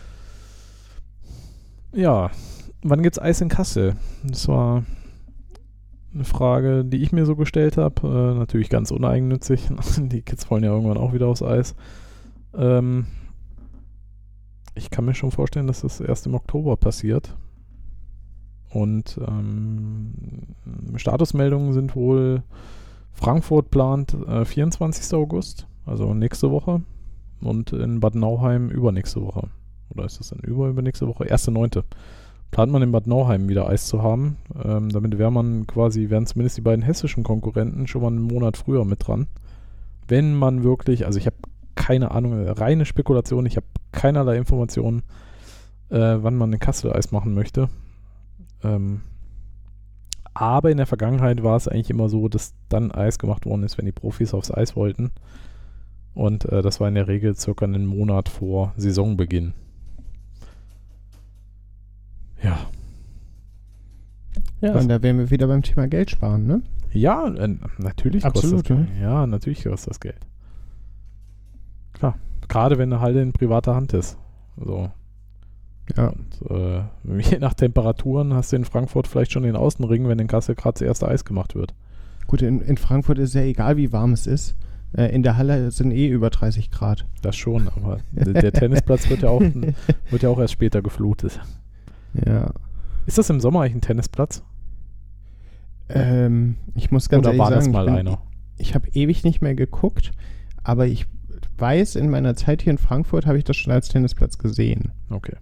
Ja, wann gibt's Eis in Kassel? Das war eine Frage, die ich mir so gestellt habe. Äh, natürlich ganz uneigennützig. Die Kids wollen ja irgendwann auch wieder aufs Eis. Ähm, ich kann mir schon vorstellen, dass das erst im Oktober passiert. Und ähm, Statusmeldungen sind wohl, Frankfurt plant äh, vierundzwanzigsten August, also nächste Woche. Und in Bad Nauheim übernächste Woche. Oder ist das dann über, übernächste Woche? erster neunte Plant man in Bad Nauheim wieder Eis zu haben. Ähm, damit wäre man quasi, wären zumindest die beiden hessischen Konkurrenten schon mal einen Monat früher mit dran. Wenn man wirklich, also ich habe keine Ahnung, reine Spekulation, ich habe keinerlei Informationen, äh, wann man in Kassel Eis machen möchte. Ähm, aber in der Vergangenheit war es eigentlich immer so, dass dann Eis gemacht worden ist, wenn die Profis aufs Eis wollten. Und äh, das war in der Regel circa einen Monat vor Saisonbeginn. Ja. Ja, Und da wären wir wieder beim Thema Geld sparen, ne? ja äh, natürlich Absolut, kostet das Geld. Ja, natürlich kostet das Geld. Klar. Gerade wenn eine Halle in privater Hand ist. So. Ja. Und äh, je nach Temperaturen hast du in Frankfurt vielleicht schon den Außenring, wenn in Kassel gerade das erste Eis gemacht wird. Gut, in, in Frankfurt ist ja egal, wie warm es ist. Äh, in der Halle sind eh über dreißig Grad. Das schon, aber der, der Tennisplatz wird ja auch wird ja auch erst später geflutet. Ja. Ist das im Sommer eigentlich ein Tennisplatz? Ähm, ich muss ganz Oder ehrlich war sagen, das mal ich, bin- einer? ich habe ewig nicht mehr geguckt, aber ich weiß, in meiner Zeit hier in Frankfurt habe ich das schon als Tennisplatz gesehen. Okay.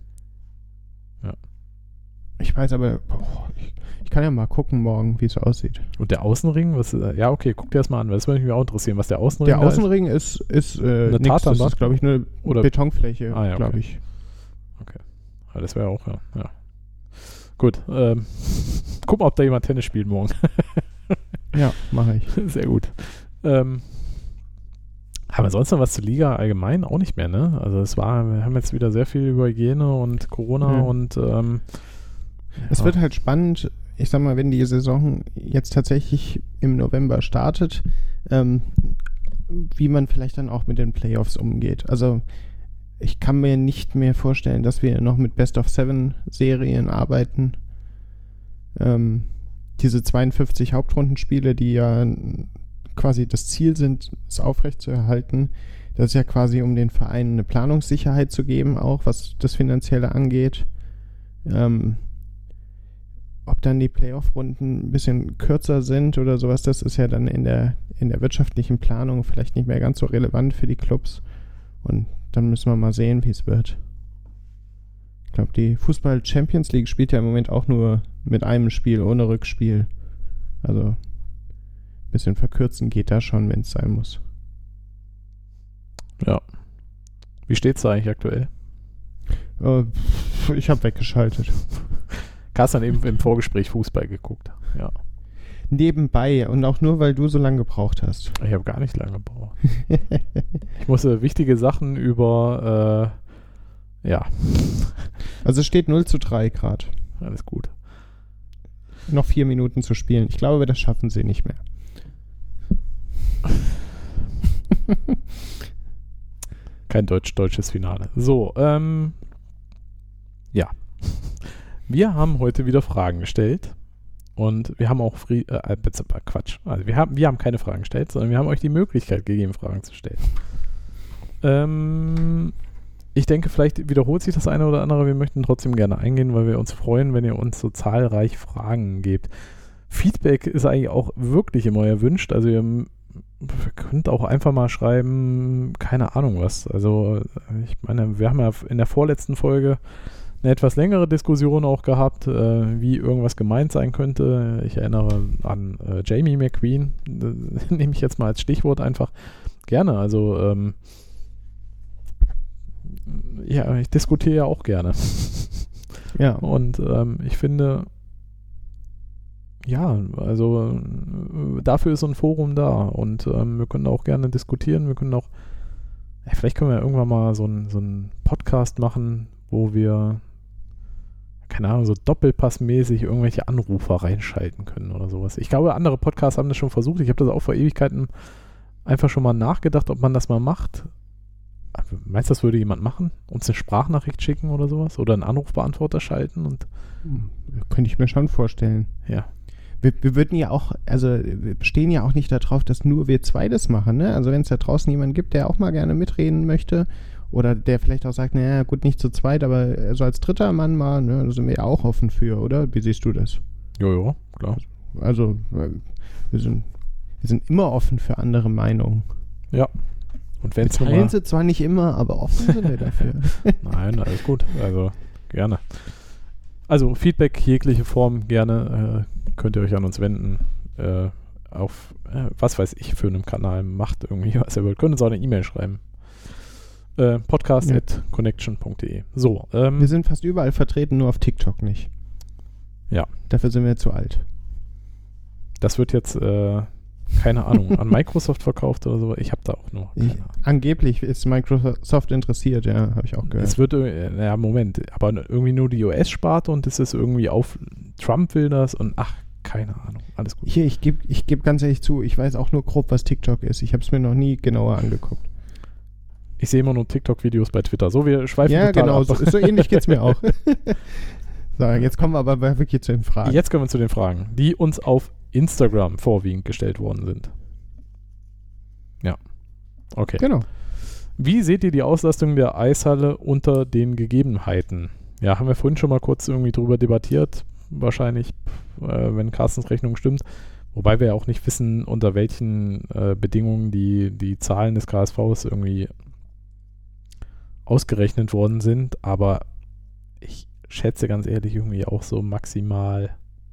Ich weiß aber, boah, ich, ich kann ja mal gucken morgen, wie es aussieht. Und der Außenring? Was, äh, ja, okay, guck dir das mal an, weil das würde mich auch interessieren, was der Außenring Der da ist. Außenring ist, ist äh, Eine nix, das Tatanbahn? ist, glaube ich, eine Oder- Betonfläche, Ah, ja, okay. glaube ich. Ja, das wäre auch, ja. ja. Gut, ähm, guck mal, ob da jemand Tennis spielt morgen. Ja, mache ich. Sehr gut. Ähm, haben wir sonst noch was zur Liga allgemein? Auch nicht mehr, ne? Also es war, wir haben jetzt wieder sehr viel über Hygiene und Corona Ja. und ähm, Es ja. wird halt spannend, ich sag mal, wenn die Saison jetzt tatsächlich im November startet, ähm, wie man vielleicht dann auch mit den Playoffs umgeht. Also ich kann mir nicht mehr vorstellen, dass wir noch mit Best-of-Seven-Serien arbeiten. Ähm, diese zweiundfünfzig Hauptrundenspiele, die ja quasi das Ziel sind, es aufrechtzuerhalten, das ist ja quasi, um den Vereinen eine Planungssicherheit zu geben, auch was das Finanzielle angeht. Ähm, ob dann die Playoff-Runden ein bisschen kürzer sind oder sowas, das ist ja dann in der, in der wirtschaftlichen Planung vielleicht nicht mehr ganz so relevant für die Clubs. Und dann müssen wir mal sehen, wie es wird. Ich glaube, die Fußball-Champions League spielt ja im Moment auch nur mit einem Spiel, ohne Rückspiel. Also ein bisschen verkürzen geht da schon, wenn es sein muss. ja. Wie steht's da eigentlich aktuell? Äh, ich habe weggeschaltet. Carsten hat eben im Vorgespräch Fußball geguckt. Ja. nebenbei und auch nur, weil du so lange gebraucht hast. Ich habe gar nicht lange gebraucht. Ich musste wichtige Sachen über, äh, ja. Also es steht null zu drei Grad. Alles gut. Noch vier Minuten zu spielen. Ich glaube, das schaffen sie nicht mehr. Kein deutsch-deutsches Finale. So, ähm, ja. Wir haben heute wieder Fragen gestellt und wir haben auch Fri- äh, Quatsch. Also wir haben, wir haben keine Fragen gestellt, sondern wir haben euch die Möglichkeit gegeben, Fragen zu stellen. Ähm, ich denke, vielleicht wiederholt sich das eine oder andere. Wir möchten trotzdem gerne eingehen, weil wir uns freuen, wenn ihr uns so zahlreich Fragen gebt. Feedback ist eigentlich auch wirklich immer erwünscht. Also ihr könnt auch einfach mal schreiben, keine Ahnung was. Also ich meine, wir haben ja in der vorletzten Folge eine etwas längere Diskussion auch gehabt, äh, wie irgendwas gemeint sein könnte. Ich erinnere an äh, Jamie McQueen, äh, nehme ich jetzt mal als Stichwort einfach gerne. Also ähm, ja, ich diskutiere ja auch gerne. Ja. Und ähm, ich finde, ja, also äh, dafür ist so ein Forum da und ähm, wir können auch gerne diskutieren. Wir können auch, ja, vielleicht können wir irgendwann mal so einen so einen Podcast machen, wo wir, keine Ahnung, so doppelpassmäßig irgendwelche Anrufer reinschalten können oder sowas. Ich glaube, andere Podcasts haben das schon versucht. Ich habe das auch vor Ewigkeiten einfach schon mal nachgedacht, ob man das mal macht. Meinst du, das würde jemand machen? Uns eine Sprachnachricht schicken oder sowas? Oder einen Anrufbeantworter schalten? Und könnte ich mir schon vorstellen. Ja. Wir, wir würden ja auch, also wir bestehen ja auch nicht darauf, dass nur wir zwei das machen, ne? Also wenn es da draußen jemanden gibt, der auch mal gerne mitreden möchte oder der vielleicht auch sagt, naja, gut, nicht zu zweit, aber so als dritter Mann mal, ne, da sind wir ja auch offen für, oder? Wie siehst du das? Jojo, klar. Also wir sind, wir sind immer offen für andere Meinungen. Ja. Und wenn wir teilen sie zwar nicht immer, aber offen sind wir dafür. Nein, alles gut. Also gerne. Also Feedback jegliche Form gerne äh, könnt ihr euch an uns wenden. Äh, auf äh, was weiß ich für einen Kanal, macht irgendwie was ihr wollt. Könnt uns auch eine E-Mail schreiben. Äh, podcast ja. at connection punkt de. So. Ähm, wir sind fast überall vertreten, nur auf TikTok nicht. Ja. Dafür sind wir zu alt. Das wird jetzt äh, keine Ahnung, an Microsoft verkauft oder so. Ich habe da auch nur. Ich, angeblich ist Microsoft interessiert, ja, habe ich auch gehört. Es wird, naja, Moment, aber irgendwie nur die U S-Sparte und es ist irgendwie auf, Trump will das und ach, keine Ahnung, alles gut. Hier, ich gebe ich geb ganz ehrlich zu, ich weiß auch nur grob, was TikTok ist. Ich habe es mir noch nie genauer angeguckt. Ich sehe immer nur TikTok-Videos bei Twitter. So, wir schweifen ja, total genau, ab. so, so ähnlich geht es mir auch. So, jetzt kommen wir aber wirklich zu den Fragen. Jetzt kommen wir zu den Fragen, die uns auf Instagram vorwiegend gestellt worden sind. Ja. Okay. Genau. Wie seht ihr die Auslastung der Eishalle unter den Gegebenheiten? Ja, haben wir vorhin schon mal kurz irgendwie drüber debattiert. Wahrscheinlich, äh, wenn Carstens Rechnung stimmt. Wobei wir ja auch nicht wissen, unter welchen äh, Bedingungen die, die Zahlen des K S Vs irgendwie ausgerechnet worden sind. Aber ich schätze ganz ehrlich irgendwie auch so maximal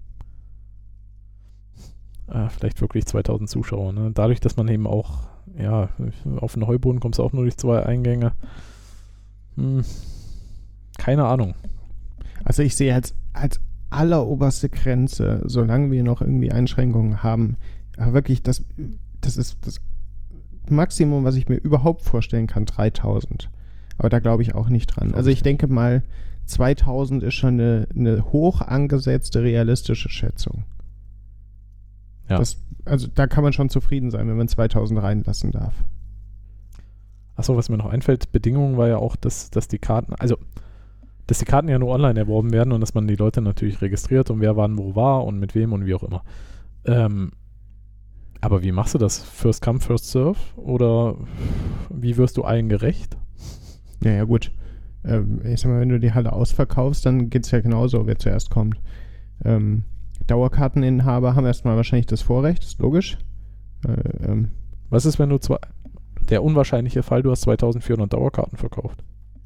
äh, vielleicht wirklich zweitausend Zuschauer. Ne? Dadurch, dass man eben auch ja, auf den Heuboden kommst du auch nur durch zwei Eingänge. Hm, keine Ahnung. Also ich sehe als, als alleroberste Grenze, solange wir noch irgendwie Einschränkungen haben, aber wirklich, das, das ist das Maximum, was ich mir überhaupt vorstellen kann, dreitausend. Aber da glaube ich auch nicht dran. Also ich denke mal, zweitausend ist schon eine, eine hoch angesetzte, realistische Schätzung. Ja. Das, also da kann man schon zufrieden sein, wenn man zweitausend reinlassen darf. Achso, was mir noch einfällt, Bedingung war ja auch, dass, dass die Karten, also dass die Karten ja nur online erworben werden und dass man die Leute natürlich registriert und wer wann wo war und mit wem und wie auch immer. Ähm, aber wie machst du das? First come, first serve? Oder wie wirst du allen gerecht? Ja, ja, gut. Ähm, ich sag mal, wenn du die Halle ausverkaufst, dann geht es ja genauso, wer zuerst kommt. Ähm, Dauerkarteninhaber haben erstmal wahrscheinlich das Vorrecht, ist logisch. Äh, ähm. Was ist, wenn du zwei, der unwahrscheinliche Fall, du hast zweitausendvierhundert Dauerkarten verkauft?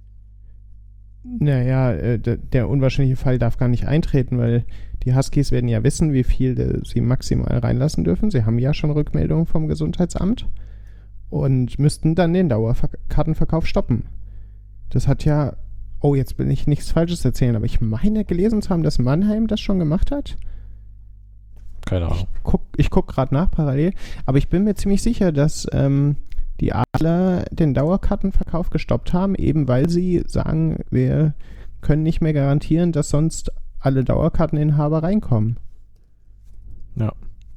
Naja, äh, d- der unwahrscheinliche Fall darf gar nicht eintreten, weil die Huskies werden ja wissen, wie viel äh, sie maximal reinlassen dürfen. Sie haben ja schon Rückmeldungen vom Gesundheitsamt und müssten dann den Dauerkartenverkauf stoppen. Das hat ja, oh, jetzt will ich nichts Falsches erzählen, aber ich meine gelesen zu haben, dass Mannheim das schon gemacht hat. Keine Ahnung. Ich guck, ich guck gerade nach parallel, aber ich bin mir ziemlich sicher, dass ähm, die Adler den Dauerkartenverkauf gestoppt haben, eben weil sie sagen, wir können nicht mehr garantieren, dass sonst alle Dauerkarteninhaber reinkommen. Ja.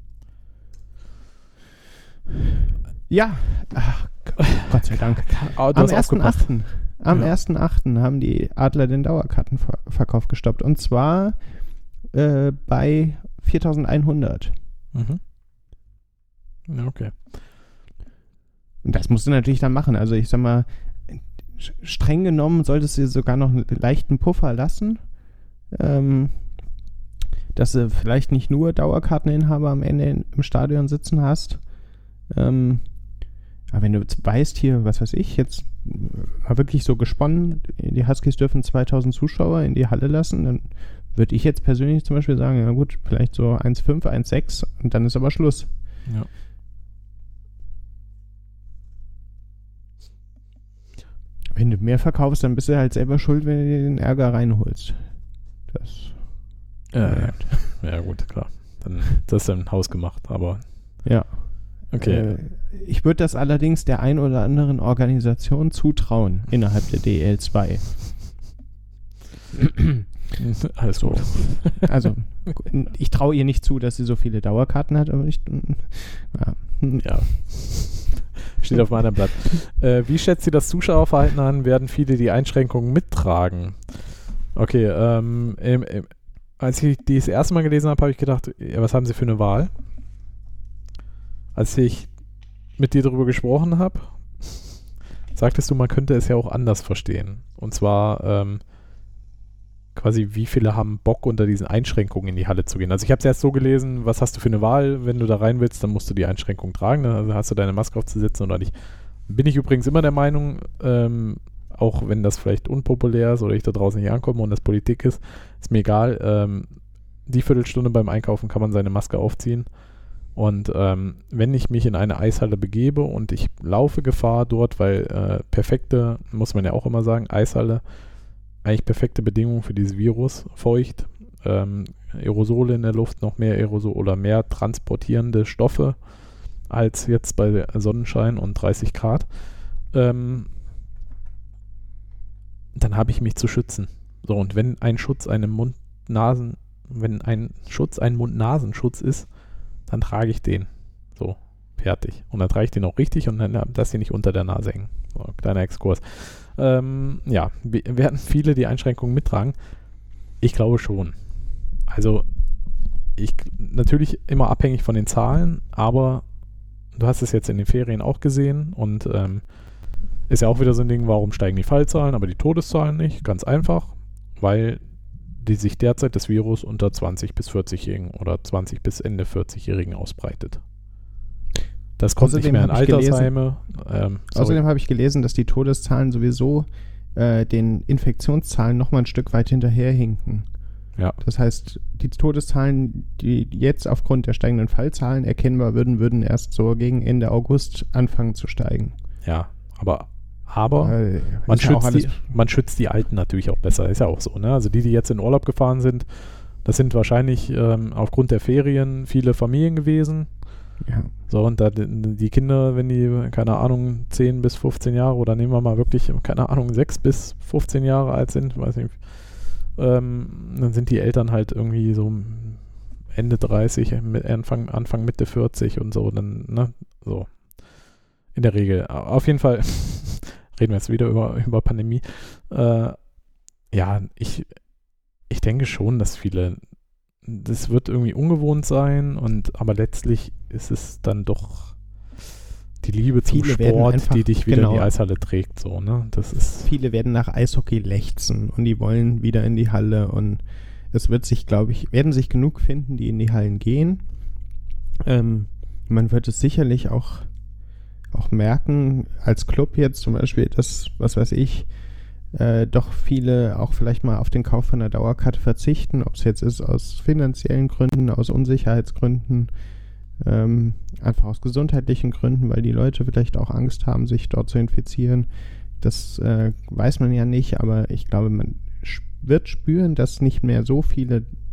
Ja, ach, Gott sei Dank. Oh, Am ersten achten Am Ja. ersten achten haben die Adler den Dauerkartenverkauf gestoppt. Und zwar äh, bei viertausendeinhundert. Mhm. Ja, okay. Und das musst du natürlich dann machen. Also ich sag mal, streng genommen solltest du sogar noch einen leichten Puffer lassen, ähm, dass du vielleicht nicht nur Dauerkarteninhaber am Ende in, im Stadion sitzen hast. Ähm, aber wenn du jetzt weißt hier, was weiß ich, jetzt mal wirklich so gesponnen, die Huskies dürfen zweitausend Zuschauer in die Halle lassen, dann würde ich jetzt persönlich zum Beispiel sagen, ja gut, vielleicht so eins Komma fünf, eins Komma sechs und dann ist aber Schluss. Ja. Wenn du mehr verkaufst, dann bist du halt selber schuld, wenn du dir den Ärger reinholst. Das. Äh, ja, gut, klar. Dann das ist dann hausgemacht, aber. Ja. Okay. Äh, ich würde das allerdings der ein oder anderen Organisation zutrauen innerhalb der D E L zwei. Alles gut. Also, ich traue ihr nicht zu, dass sie so viele Dauerkarten hat, aber ich. Ja. Ja. Steht auf meinem Blatt. Äh, wie schätzt sie das Zuschauerverhalten an? Werden viele die Einschränkungen mittragen? Okay, ähm, im, im, als ich die das erste Mal gelesen habe, habe ich gedacht, ja, was haben sie für eine Wahl? Als ich mit dir darüber gesprochen habe, sagtest du, man könnte es ja auch anders verstehen. Und zwar ähm, quasi, wie viele haben Bock, unter diesen Einschränkungen in die Halle zu gehen. Also ich habe es erst so gelesen, was hast du für eine Wahl, wenn du da rein willst, dann musst du die Einschränkung tragen, dann hast du deine Maske aufzusetzen oder nicht. Bin ich übrigens immer der Meinung, ähm, auch wenn das vielleicht unpopulär ist oder ich da draußen nicht ankomme und das Politik ist, ist mir egal, ähm, die Viertelstunde beim Einkaufen kann man seine Maske aufziehen. Und ähm, wenn ich mich in eine Eishalle begebe und ich laufe Gefahr dort, weil äh, perfekte, muss man ja auch immer sagen, Eishalle, eigentlich perfekte Bedingungen für dieses Virus, feucht, ähm, Aerosole in der Luft, noch mehr Aerosole oder mehr transportierende Stoffe als jetzt bei Sonnenschein und dreißig Grad, ähm, dann habe ich mich zu schützen. So, und wenn ein Schutz einen Mund-Nasen, wenn ein Schutz ein Mund-Nasenschutz ist, dann trage ich den. So, fertig. Und dann trage ich den auch richtig und dann lasse ich nicht unter der Nase hängen. So, kleiner Exkurs. Ähm, ja, werden viele die Einschränkungen mittragen? Ich glaube schon. Also, ich natürlich immer abhängig von den Zahlen, aber du hast es jetzt in den Ferien auch gesehen und ähm, ist ja auch wieder so ein Ding, warum steigen die Fallzahlen, aber die Todeszahlen nicht? Ganz einfach, weil die sich derzeit das Virus unter zwanzig- bis vierzig-Jährigen oder zwanzig- bis Ende vierzig-Jährigen ausbreitet. Das kommt Außerdem nicht mehr in hab ich Altersheime. Ähm, Außerdem habe ich gelesen, dass die Todeszahlen sowieso äh, den Infektionszahlen nochmal ein Stück weit hinterherhinken. Ja. Das heißt, die Todeszahlen, die jetzt aufgrund der steigenden Fallzahlen erkennbar würden, würden erst so gegen Ende August anfangen zu steigen. Ja, aber, aber Äh, man, ist ja auch schützt alles- die, man schützt die Alten natürlich auch besser. Ist ja auch so. Ne? Also die, die jetzt in Urlaub gefahren sind, das sind wahrscheinlich ähm, aufgrund der Ferien viele Familien gewesen. Ja. So, und da die die Kinder, wenn die, keine Ahnung, zehn bis fünfzehn Jahre oder nehmen wir mal wirklich, keine Ahnung, sechs bis fünfzehn Jahre alt sind, weiß nicht, ähm, dann sind die Eltern halt irgendwie so Ende dreißig, mit Anfang, Anfang Mitte vierzig und so, dann, ne, so. In der Regel. Auf jeden Fall reden wir jetzt wieder über, über Pandemie. Äh, ja, ich, ich denke schon, dass viele, das wird irgendwie ungewohnt sein, und aber letztlich ist es dann doch die Liebe zum Viele werden Sport, einfach- die dich wieder in genau. die Eishalle trägt, so, ne? Das ist, Viele werden nach Eishockey lechzen und die wollen wieder in die Halle, und es wird sich, glaube ich, werden sich genug finden, die in die Hallen gehen. Ähm, man wird es sicherlich auch, auch merken, als Club jetzt zum Beispiel, dass, was weiß ich, äh, doch viele auch vielleicht mal auf den Kauf von einer Dauerkarte verzichten, ob es jetzt ist aus finanziellen Gründen, aus Unsicherheitsgründen, ähm, einfach aus gesundheitlichen Gründen, weil die Leute vielleicht auch Angst haben, sich dort zu infizieren. Das äh, weiß man ja nicht, aber ich glaube, man sp- wird spüren, dass nicht mehr so viele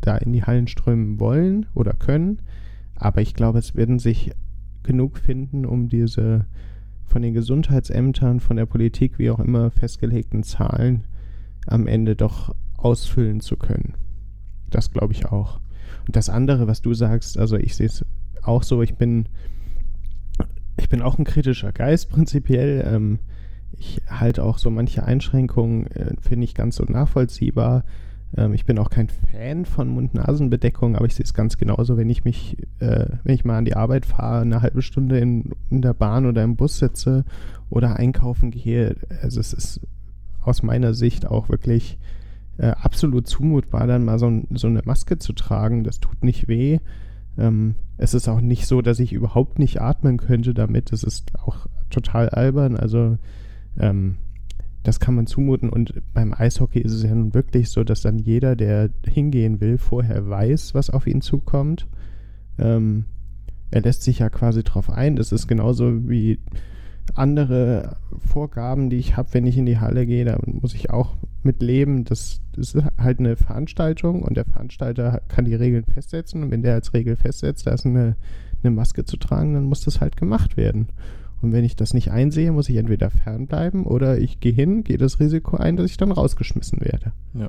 da in die Hallen strömen wollen oder können. Aber ich glaube, es werden sich genug finden, um diese von den Gesundheitsämtern, von der Politik, wie auch immer, festgelegten Zahlen am Ende doch ausfüllen zu können. Das glaube ich auch. Und das andere, was du sagst, also ich sehe es auch so, ich bin ich bin auch ein kritischer Geist prinzipiell. Ähm, ich halte auch so manche Einschränkungen, äh, finde ich ganz so nachvollziehbar. Ähm, ich bin auch kein Fan von Mund-Nasen-Bedeckung, aber ich sehe es ganz genauso, wenn ich mich, äh, wenn ich mal an die Arbeit fahre, eine halbe Stunde in, in der Bahn oder im Bus sitze oder einkaufen gehe. Also es ist aus meiner Sicht auch wirklich äh, absolut zumutbar, dann mal so, ein, so eine Maske zu tragen. Das tut nicht weh. Ähm, es ist auch nicht so, dass ich überhaupt nicht atmen könnte damit. Das ist auch total albern. Also ähm, das kann man zumuten. Und beim Eishockey ist es ja nun wirklich so, dass dann jeder, der hingehen will, vorher weiß, was auf ihn zukommt. Ähm, er lässt sich ja quasi drauf ein. Das ist genauso wie andere Vorgaben, die ich habe, wenn ich in die Halle gehe. Da muss ich auch mit leben. Das, das ist halt eine Veranstaltung und der Veranstalter kann die Regeln festsetzen. Und wenn der als Regel festsetzt, da ist eine, eine Maske zu tragen, dann muss das halt gemacht werden. Und wenn ich das nicht einsehe, muss ich entweder fernbleiben oder ich gehe hin, gehe das Risiko ein, dass ich dann rausgeschmissen werde. Ja.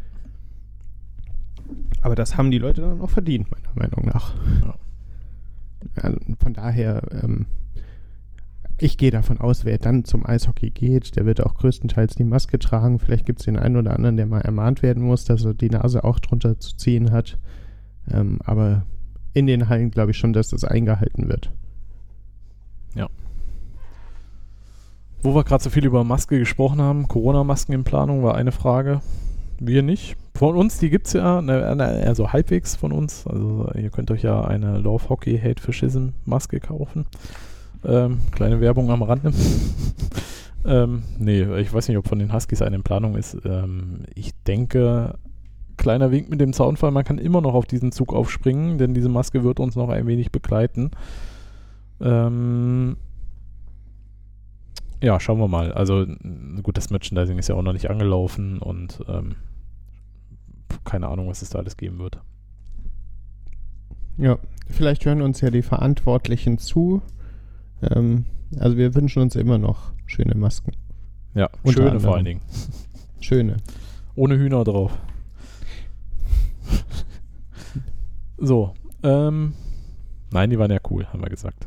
Aber das haben die Leute dann auch verdient, meiner Meinung nach. Ja. Also von daher, ähm, ich gehe davon aus, wer dann zum Eishockey geht, der wird auch größtenteils die Maske tragen. Vielleicht gibt es den einen oder anderen, der mal ermahnt werden muss, dass er die Nase auch drunter zu ziehen hat. Ähm, aber in den Hallen glaube ich schon, dass das eingehalten wird. Ja. Wo wir gerade so viel über Maske gesprochen haben, Corona-Masken in Planung war eine Frage. Wir nicht. Von uns, die gibt es ja, ne, ne, also halbwegs von uns. Also ihr könnt euch ja eine Love Hockey Hate Fascism Maske kaufen. Ähm, kleine Werbung am Rande. ähm, nee, ich weiß nicht, ob von den Huskies eine in Planung ist. Ähm, ich denke, kleiner Wink mit dem Zaunfall, man kann immer noch auf diesen Zug aufspringen, denn diese Maske wird uns noch ein wenig begleiten. Ähm, ja, schauen wir mal. Also gut, das Merchandising ist ja auch noch nicht angelaufen und ähm, keine Ahnung, was es da alles geben wird. Ja, vielleicht hören uns ja die Verantwortlichen zu. Ähm, also wir wünschen uns immer noch schöne Masken. Ja, Unter schöne anderem. vor allen Dingen. Schöne. Ohne Hühner drauf. So, ähm, nein, die waren ja cool, haben wir gesagt.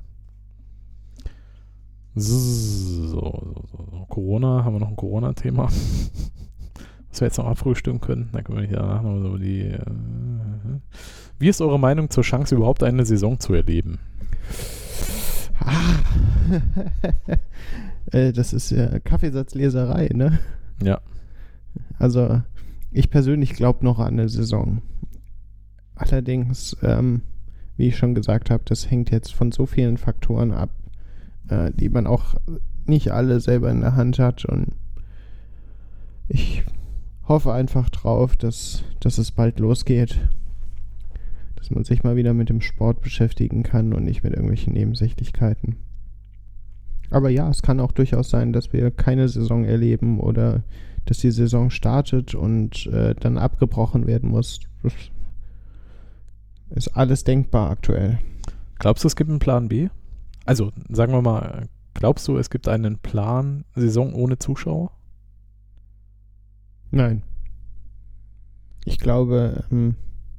So, so, so, so. Corona, haben wir noch ein Corona-Thema, was wir jetzt noch abfrühstücken können. Dann können wir danach noch so die. Äh, wie ist eure Meinung zur Chance, überhaupt eine Saison zu erleben? Ah. äh, das ist ja Kaffeesatzleserei, ne? Ja. Also, ich persönlich glaube noch an eine Saison. Allerdings, ähm, wie ich schon gesagt habe, das hängt jetzt von so vielen Faktoren ab, äh, die man auch nicht alle selber in der Hand hat. Und ich hoffe einfach drauf, dass, dass es bald losgeht. Dass man sich mal wieder mit dem Sport beschäftigen kann und nicht mit irgendwelchen Nebensächlichkeiten. Aber ja, es kann auch durchaus sein, dass wir keine Saison erleben oder dass die Saison startet und äh, dann abgebrochen werden muss. Das ist alles denkbar aktuell. Glaubst du, es gibt einen Plan B? Also, sagen wir mal, glaubst du, es gibt einen Plan Saison ohne Zuschauer? Nein. Ich glaube, ähm,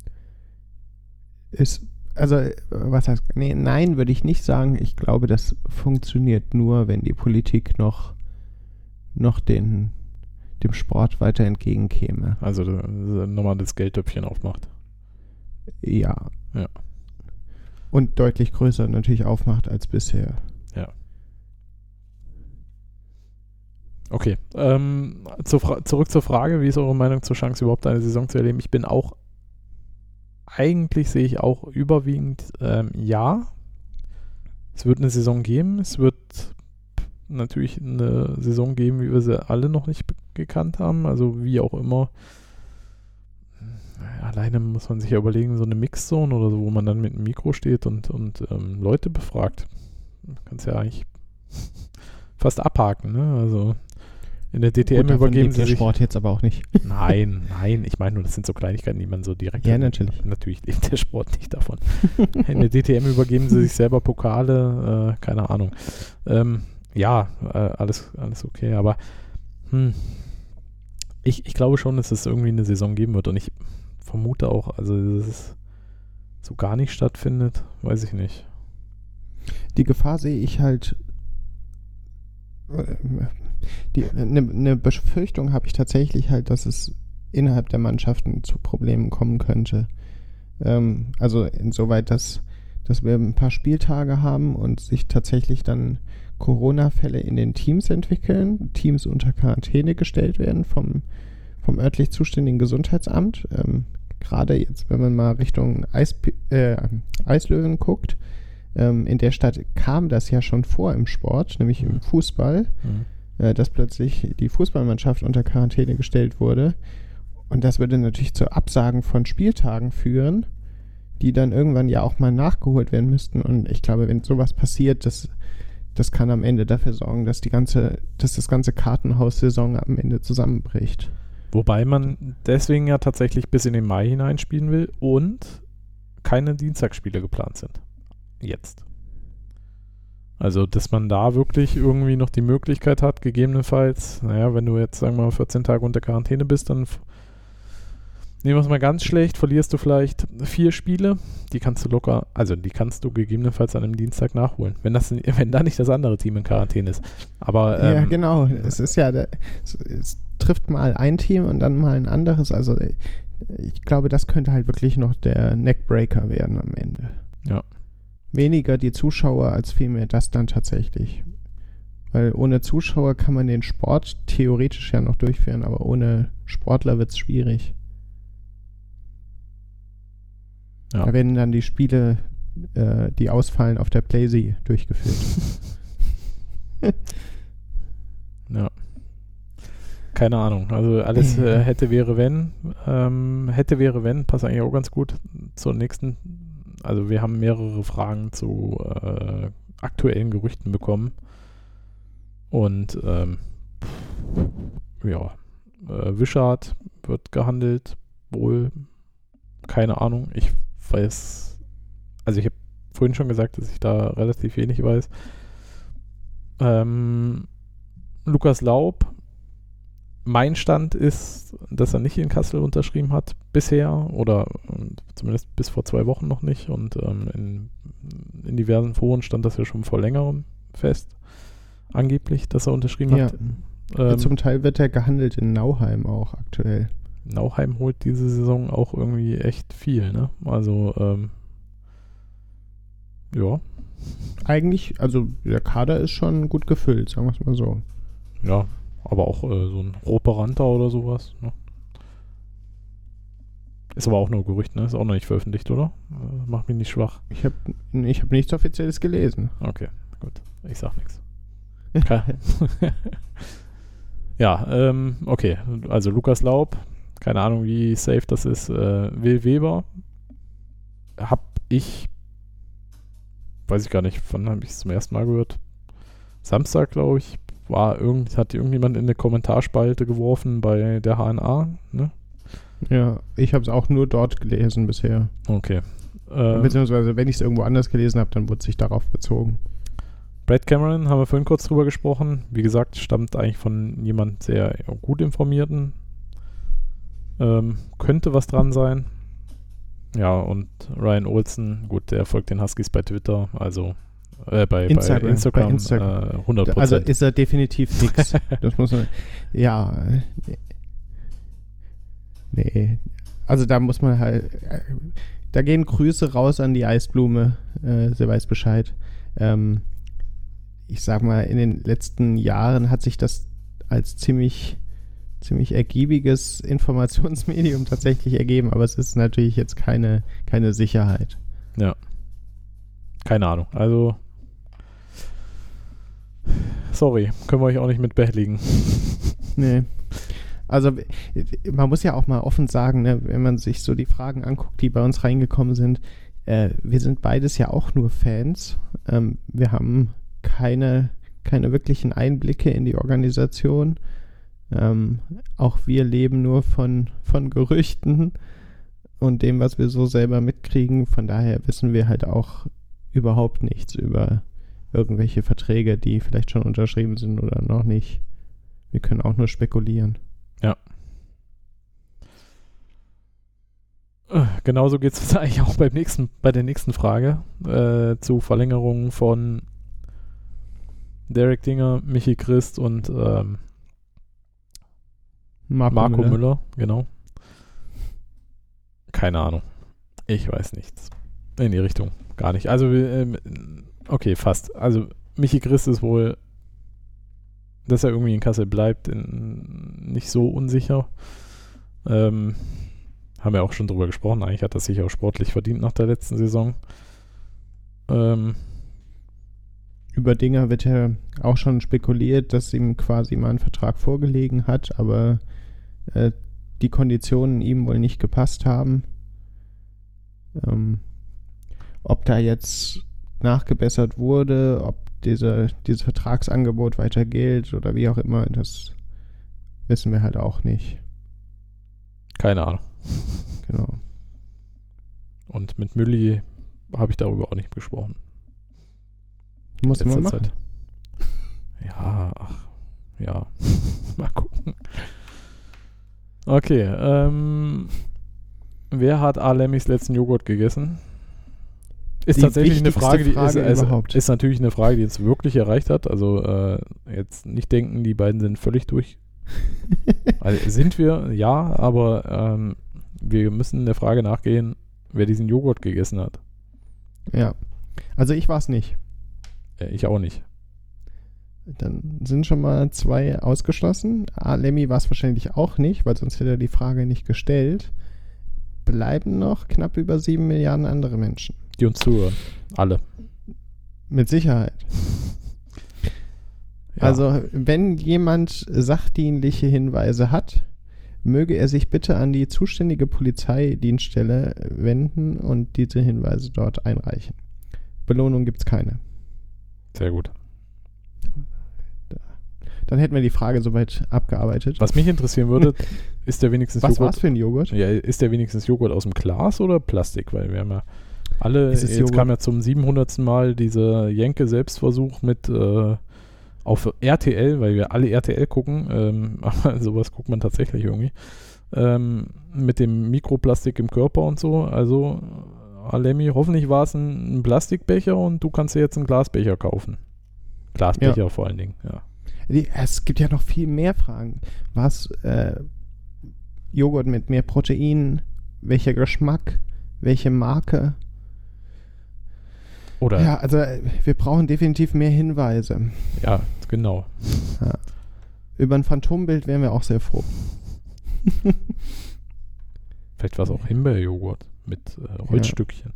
ist, also, was heißt, nee, nein, würde ich nicht sagen. Ich glaube, das funktioniert nur, wenn die Politik noch, noch den, dem Sport weiter entgegenkäme. Also, nochmal das Geldtöpfchen aufmacht. Ja. Ja. Und deutlich größer natürlich aufmacht als bisher. Ja. Okay. Ähm, zur Fra- zurück zur Frage, wie ist eure Meinung zur Chance, überhaupt eine Saison zu erleben? Ich bin auch, eigentlich sehe ich auch überwiegend ähm, ja. Es wird eine Saison geben. Es wird natürlich eine Saison geben, wie wir sie alle noch nicht be- gekannt haben. Also wie auch immer. Alleine muss man sich ja überlegen, so eine Mixzone oder so, wo man dann mit einem Mikro steht und, und ähm, Leute befragt. Du kannst ja eigentlich fast abhaken, ne? Also In der D T M Gut, davon übergeben lebt sie der sich... Sport jetzt aber auch nicht. Nein, nein, ich meine nur, das sind so Kleinigkeiten, die man so direkt... Ja, natürlich. Natürlich lebt der Sport nicht davon. In der D T M übergeben sie sich selber Pokale, äh, keine Ahnung. Ähm, ja, äh, alles, alles okay, aber hm, ich, ich glaube schon, dass es irgendwie eine Saison geben wird und ich vermute auch, also dass es so gar nicht stattfindet, weiß ich nicht. Die Gefahr sehe ich halt... Eine ne Befürchtung habe ich tatsächlich halt, dass es innerhalb der Mannschaften zu Problemen kommen könnte. Ähm, also insoweit, dass, dass wir ein paar Spieltage haben und sich tatsächlich dann Corona-Fälle in den Teams entwickeln, Teams unter Quarantäne gestellt werden vom, vom örtlich zuständigen Gesundheitsamt. Ähm, gerade jetzt, wenn man mal Richtung Eis, äh, Eislöwen guckt, ähm, in der Stadt kam das ja schon vor im Sport, nämlich im Fußball. Mhm. Dass plötzlich die Fußballmannschaft unter Quarantäne gestellt wurde. Und das würde natürlich zu Absagen von Spieltagen führen, die dann irgendwann ja auch mal nachgeholt werden müssten. Und ich glaube, wenn sowas passiert, das, das kann am Ende dafür sorgen, dass die ganze, dass das ganze Kartenhaus-Saison am Ende zusammenbricht. Wobei man deswegen ja tatsächlich bis in den Mai hineinspielen will und keine Dienstagsspiele geplant sind. Jetzt. Also, dass man da wirklich irgendwie noch die Möglichkeit hat, gegebenenfalls, naja, wenn du jetzt, sagen wir mal, vierzehn Tage unter Quarantäne bist, dann f- nehmen wir es mal ganz schlecht, verlierst du vielleicht vier Spiele, die kannst du locker, also die kannst du gegebenenfalls an einem Dienstag nachholen, wenn das, wenn da nicht das andere Team in Quarantäne ist. Aber, ähm, ja, genau, es ist ja, es, es trifft mal ein Team und dann mal ein anderes, also ich glaube, das könnte halt wirklich noch der Neckbreaker werden am Ende. Ja. Weniger die Zuschauer als vielmehr das dann tatsächlich. Weil ohne Zuschauer kann man den Sport theoretisch ja noch durchführen, aber ohne Sportler wird es schwierig. Ja. Da werden dann die Spiele, äh, die ausfallen, auf der Playsee durchgeführt. Ja. Keine Ahnung. Also alles äh, hätte, wäre, wenn. Ähm, hätte, wäre, wenn, passt eigentlich auch ganz gut zur nächsten. Also wir haben mehrere Fragen zu äh, aktuellen Gerüchten bekommen. Und ähm, ja, äh, Wishart wird gehandelt, wohl, keine Ahnung. Ich weiß, also ich habe vorhin schon gesagt, dass ich da relativ wenig weiß. Ähm, Lukas Laub, mein Stand ist, dass er nicht in Kassel unterschrieben hat bisher oder zumindest bis vor zwei Wochen noch nicht und ähm, in, in diversen Foren stand das ja schon vor längerem fest, angeblich, dass er unterschrieben ja. hat. Ähm, Zum Teil wird er gehandelt in Nauheim auch aktuell. Nauheim holt diese Saison auch irgendwie echt viel, ne? Also, ähm, ja. Eigentlich, also der Kader ist schon gut gefüllt, sagen wir es mal so. Ja, aber auch äh, so ein Roperanta oder sowas, ne? Ist aber auch nur Gerücht, ne? Ist auch noch nicht veröffentlicht, oder? Äh, macht mich nicht schwach. Ich habe ich hab nichts Offizielles gelesen. Okay, gut. Ich sag nichts. Okay. Ja, ähm, okay. Also Lukas Laub, keine Ahnung, wie safe das ist. Äh, Will Weber hab ich, weiß ich gar nicht, wann habe ich es zum ersten Mal gehört? Samstag, glaube ich, war irgend, hat irgendjemand in eine Kommentarspalte geworfen bei der H N A, ne? Ja, ich habe es auch nur dort gelesen bisher. Okay. Äh, Beziehungsweise, wenn ich es irgendwo anders gelesen habe, dann wurde sich darauf bezogen. Brad Cameron, haben wir vorhin kurz drüber gesprochen. Wie gesagt, stammt eigentlich von jemand sehr gut informierten. Ähm, könnte was dran sein. Ja, und Ryan Olsen, gut, der folgt den Huskies bei Twitter, also äh, bei Instagram, bei Instagram, bei Instagram. Äh, hundert Prozent. Also ist er definitiv nix. Das muss man, ja, nee. nee. Also da muss man halt, da gehen Grüße raus an die Eisblume, äh, sie weiß Bescheid. Ähm, ich sag mal, in den letzten Jahren hat sich das als ziemlich, ziemlich ergiebiges Informationsmedium tatsächlich ergeben, aber es ist natürlich jetzt keine, keine Sicherheit. Ja. Keine Ahnung. Also, sorry, können wir euch auch nicht mit behelligen. Nee. Also, man muss ja auch mal offen sagen, ne, wenn man sich so die Fragen anguckt, die bei uns reingekommen sind, äh, wir sind beides ja auch nur Fans. Ähm, wir haben keine, keine wirklichen Einblicke in die Organisation. Ähm, auch wir leben nur von, von Gerüchten und dem, was wir so selber mitkriegen. Von daher wissen wir halt auch überhaupt nichts über irgendwelche Verträge, die vielleicht schon unterschrieben sind oder noch nicht. Wir können auch nur spekulieren. Ja. Genauso geht es eigentlich auch beim nächsten, bei der nächsten Frage äh, zu Verlängerungen von Derek Dinger, Michi Christ und ähm, Marco, Marco Müller. Müller, genau. Keine Ahnung. Ich weiß nichts. In die Richtung. Gar nicht. Also, ähm, okay, fast. Also, Michi Christ ist wohl, dass er irgendwie in Kassel bleibt, in, nicht so unsicher. Ähm, haben wir auch schon drüber gesprochen. Eigentlich hat er sich auch sportlich verdient nach der letzten Saison. Ähm, Über Dinger wird ja auch schon spekuliert, dass ihm quasi mal ein Vertrag vorgelegen hat, aber äh, die Konditionen ihm wohl nicht gepasst haben. Ähm, ob da jetzt nachgebessert wurde, ob diese, dieses Vertragsangebot weiter gilt oder wie auch immer, das wissen wir halt auch nicht. keine Ahnung. Genau. Und mit Mülli habe ich darüber auch nicht gesprochen. Muss man Letzter machen. Zeit. Ja, ach, ja. Mal gucken. Okay, ähm, wer hat Alemis letzten Joghurt gegessen? Ist Die tatsächlich eine wichtigste Frage, die Frage ist, überhaupt. ist natürlich eine Frage, die uns wirklich erreicht hat. Also äh, jetzt nicht denken, die beiden sind völlig durch. Also sind wir, ja, aber ähm, wir müssen der Frage nachgehen, wer diesen Joghurt gegessen hat. Ja. Also ich war es nicht. Äh, ich auch nicht. Dann sind schon mal zwei ausgeschlossen. Alemi war es wahrscheinlich auch nicht, weil sonst hätte er die Frage nicht gestellt. Bleiben noch knapp über sieben Milliarden andere Menschen. Die uns zuhören. Alle. Mit Sicherheit. Ja. Also, wenn jemand sachdienliche Hinweise hat, möge er sich bitte an die zuständige Polizeidienststelle wenden und diese Hinweise dort einreichen. Belohnung gibt es keine. Sehr gut. Dann hätten wir die Frage soweit abgearbeitet. Was mich interessieren würde, ist der wenigstens Was Joghurt. war's für ein Joghurt? Ja, ist der wenigstens Joghurt aus dem Glas oder Plastik? Weil wir haben ja alle, Ist es jetzt Joghurt? kam ja zum siebenhundertsten Mal dieser Jenke-Selbstversuch mit äh, auf R T L, weil wir alle R T L gucken, ähm, aber sowas guckt man tatsächlich irgendwie, ähm, mit dem Mikroplastik im Körper und so. Also Alemi, hoffentlich war es ein, ein Plastikbecher und du kannst dir jetzt einen Glasbecher kaufen. Glasbecher Ja. vor allen Dingen, ja. Die, es gibt ja noch viel mehr Fragen. Was äh, Joghurt mit mehr Protein? Welcher Geschmack? Welche Marke? Oder, Ja, ja, also äh, wir brauchen definitiv mehr Hinweise. genau. Ja. Über ein Phantombild wären wir auch sehr froh. Vielleicht war es auch Himbeerjoghurt mit äh, Holzstückchen.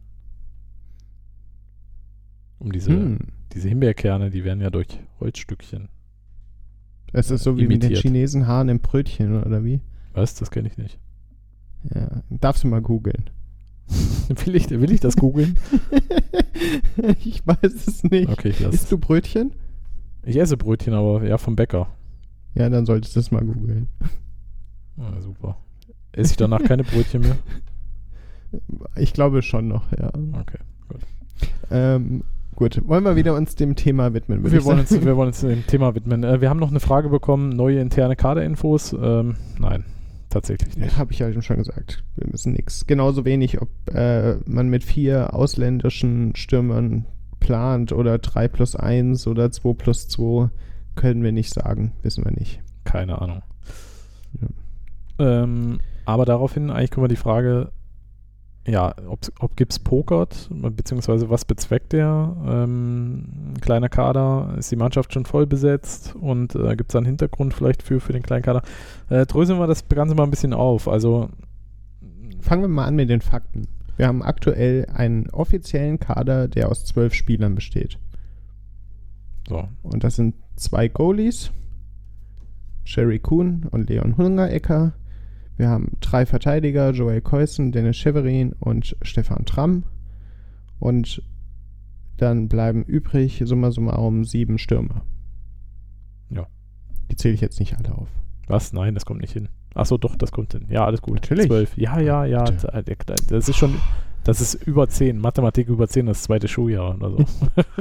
Um diese, Hm. diese Himbeerkerne, die werden ja durch Holzstückchen. Es ist so wie mit den Imitiert. Chinesen Haaren im Brötchen, oder wie? Was? Das kenne ich nicht. Ja, darfst du mal googeln. Will ich, will ich das googeln? Ich weiß es nicht. Okay, ich lasse Isst es. du Brötchen? Ich esse Brötchen, aber ja, vom Bäcker. Ja, dann solltest du es mal googeln. Ah, super. Esse ich danach keine Brötchen mehr? Ich glaube schon noch, ja. Okay. Ähm, gut, wollen wir wieder uns dem Thema widmen? würde Wir ich wollen, uns, sagen. wir wollen uns dem Thema widmen. Äh, wir haben noch eine Frage bekommen, neue interne Kaderinfos. Ähm, nein, tatsächlich nicht. Ja, habe ich ja schon gesagt. Wir wissen nichts. Genauso wenig, ob äh, man mit vier ausländischen Stürmern plant oder drei plus eins oder zwei plus zwei, können wir nicht sagen. Wissen wir nicht. Keine Ahnung. Ja. Ähm, aber daraufhin eigentlich können wir die Frage, ja, ob, ob Gibbs pokert, beziehungsweise was bezweckt der? Ähm, kleiner Kader, ist die Mannschaft schon voll besetzt und äh, gibt es einen Hintergrund vielleicht für, für den kleinen Kader? Äh, dröseln wir das Ganze mal ein bisschen auf. Also Fangen wir mal an mit den Fakten. Wir haben aktuell einen offiziellen Kader, der aus zwölf Spielern besteht. so, Und das sind zwei Goalies, Jerry Kuhn und Leon Hungerecker. Wir haben drei Verteidiger, Joel Keusen, Dennis Scheverin und Stefan Tramm. Und dann bleiben übrig, summa summarum, sieben Stürmer. Ja. Die zähle ich jetzt nicht alle auf. Was? Nein, das kommt nicht hin. Achso, doch, das kommt hin. Ja, alles gut. Natürlich. zwölf. Ja, ja, ja. Bitte. Das ist schon, das ist über zehn. Mathematik über zehn, das zweite Schuljahr oder so.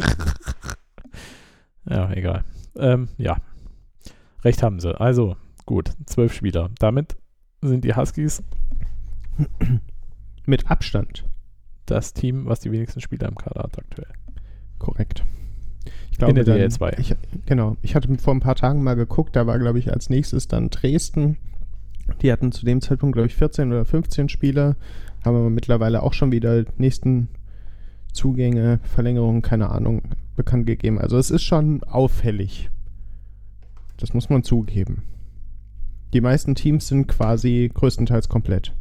Ja, egal. Ähm, ja. Recht haben sie. Also, gut. zwölf Spieler. Damit sind die Huskies mit Abstand das Team, was die wenigsten Spieler im Kader hat aktuell. Korrekt. Ich glaube, in der dann, D L zwei. Ich, genau. Ich hatte vor ein paar Tagen mal geguckt, da war, glaube ich, als nächstes dann Dresden. Die hatten zu dem Zeitpunkt, glaube ich, vierzehn oder fünfzehn Spieler. Haben aber mittlerweile auch schon wieder nächsten Zugänge, Verlängerungen, keine Ahnung, bekannt gegeben. Also es ist schon auffällig. Das muss man zugeben. Die meisten Teams sind quasi größtenteils komplett.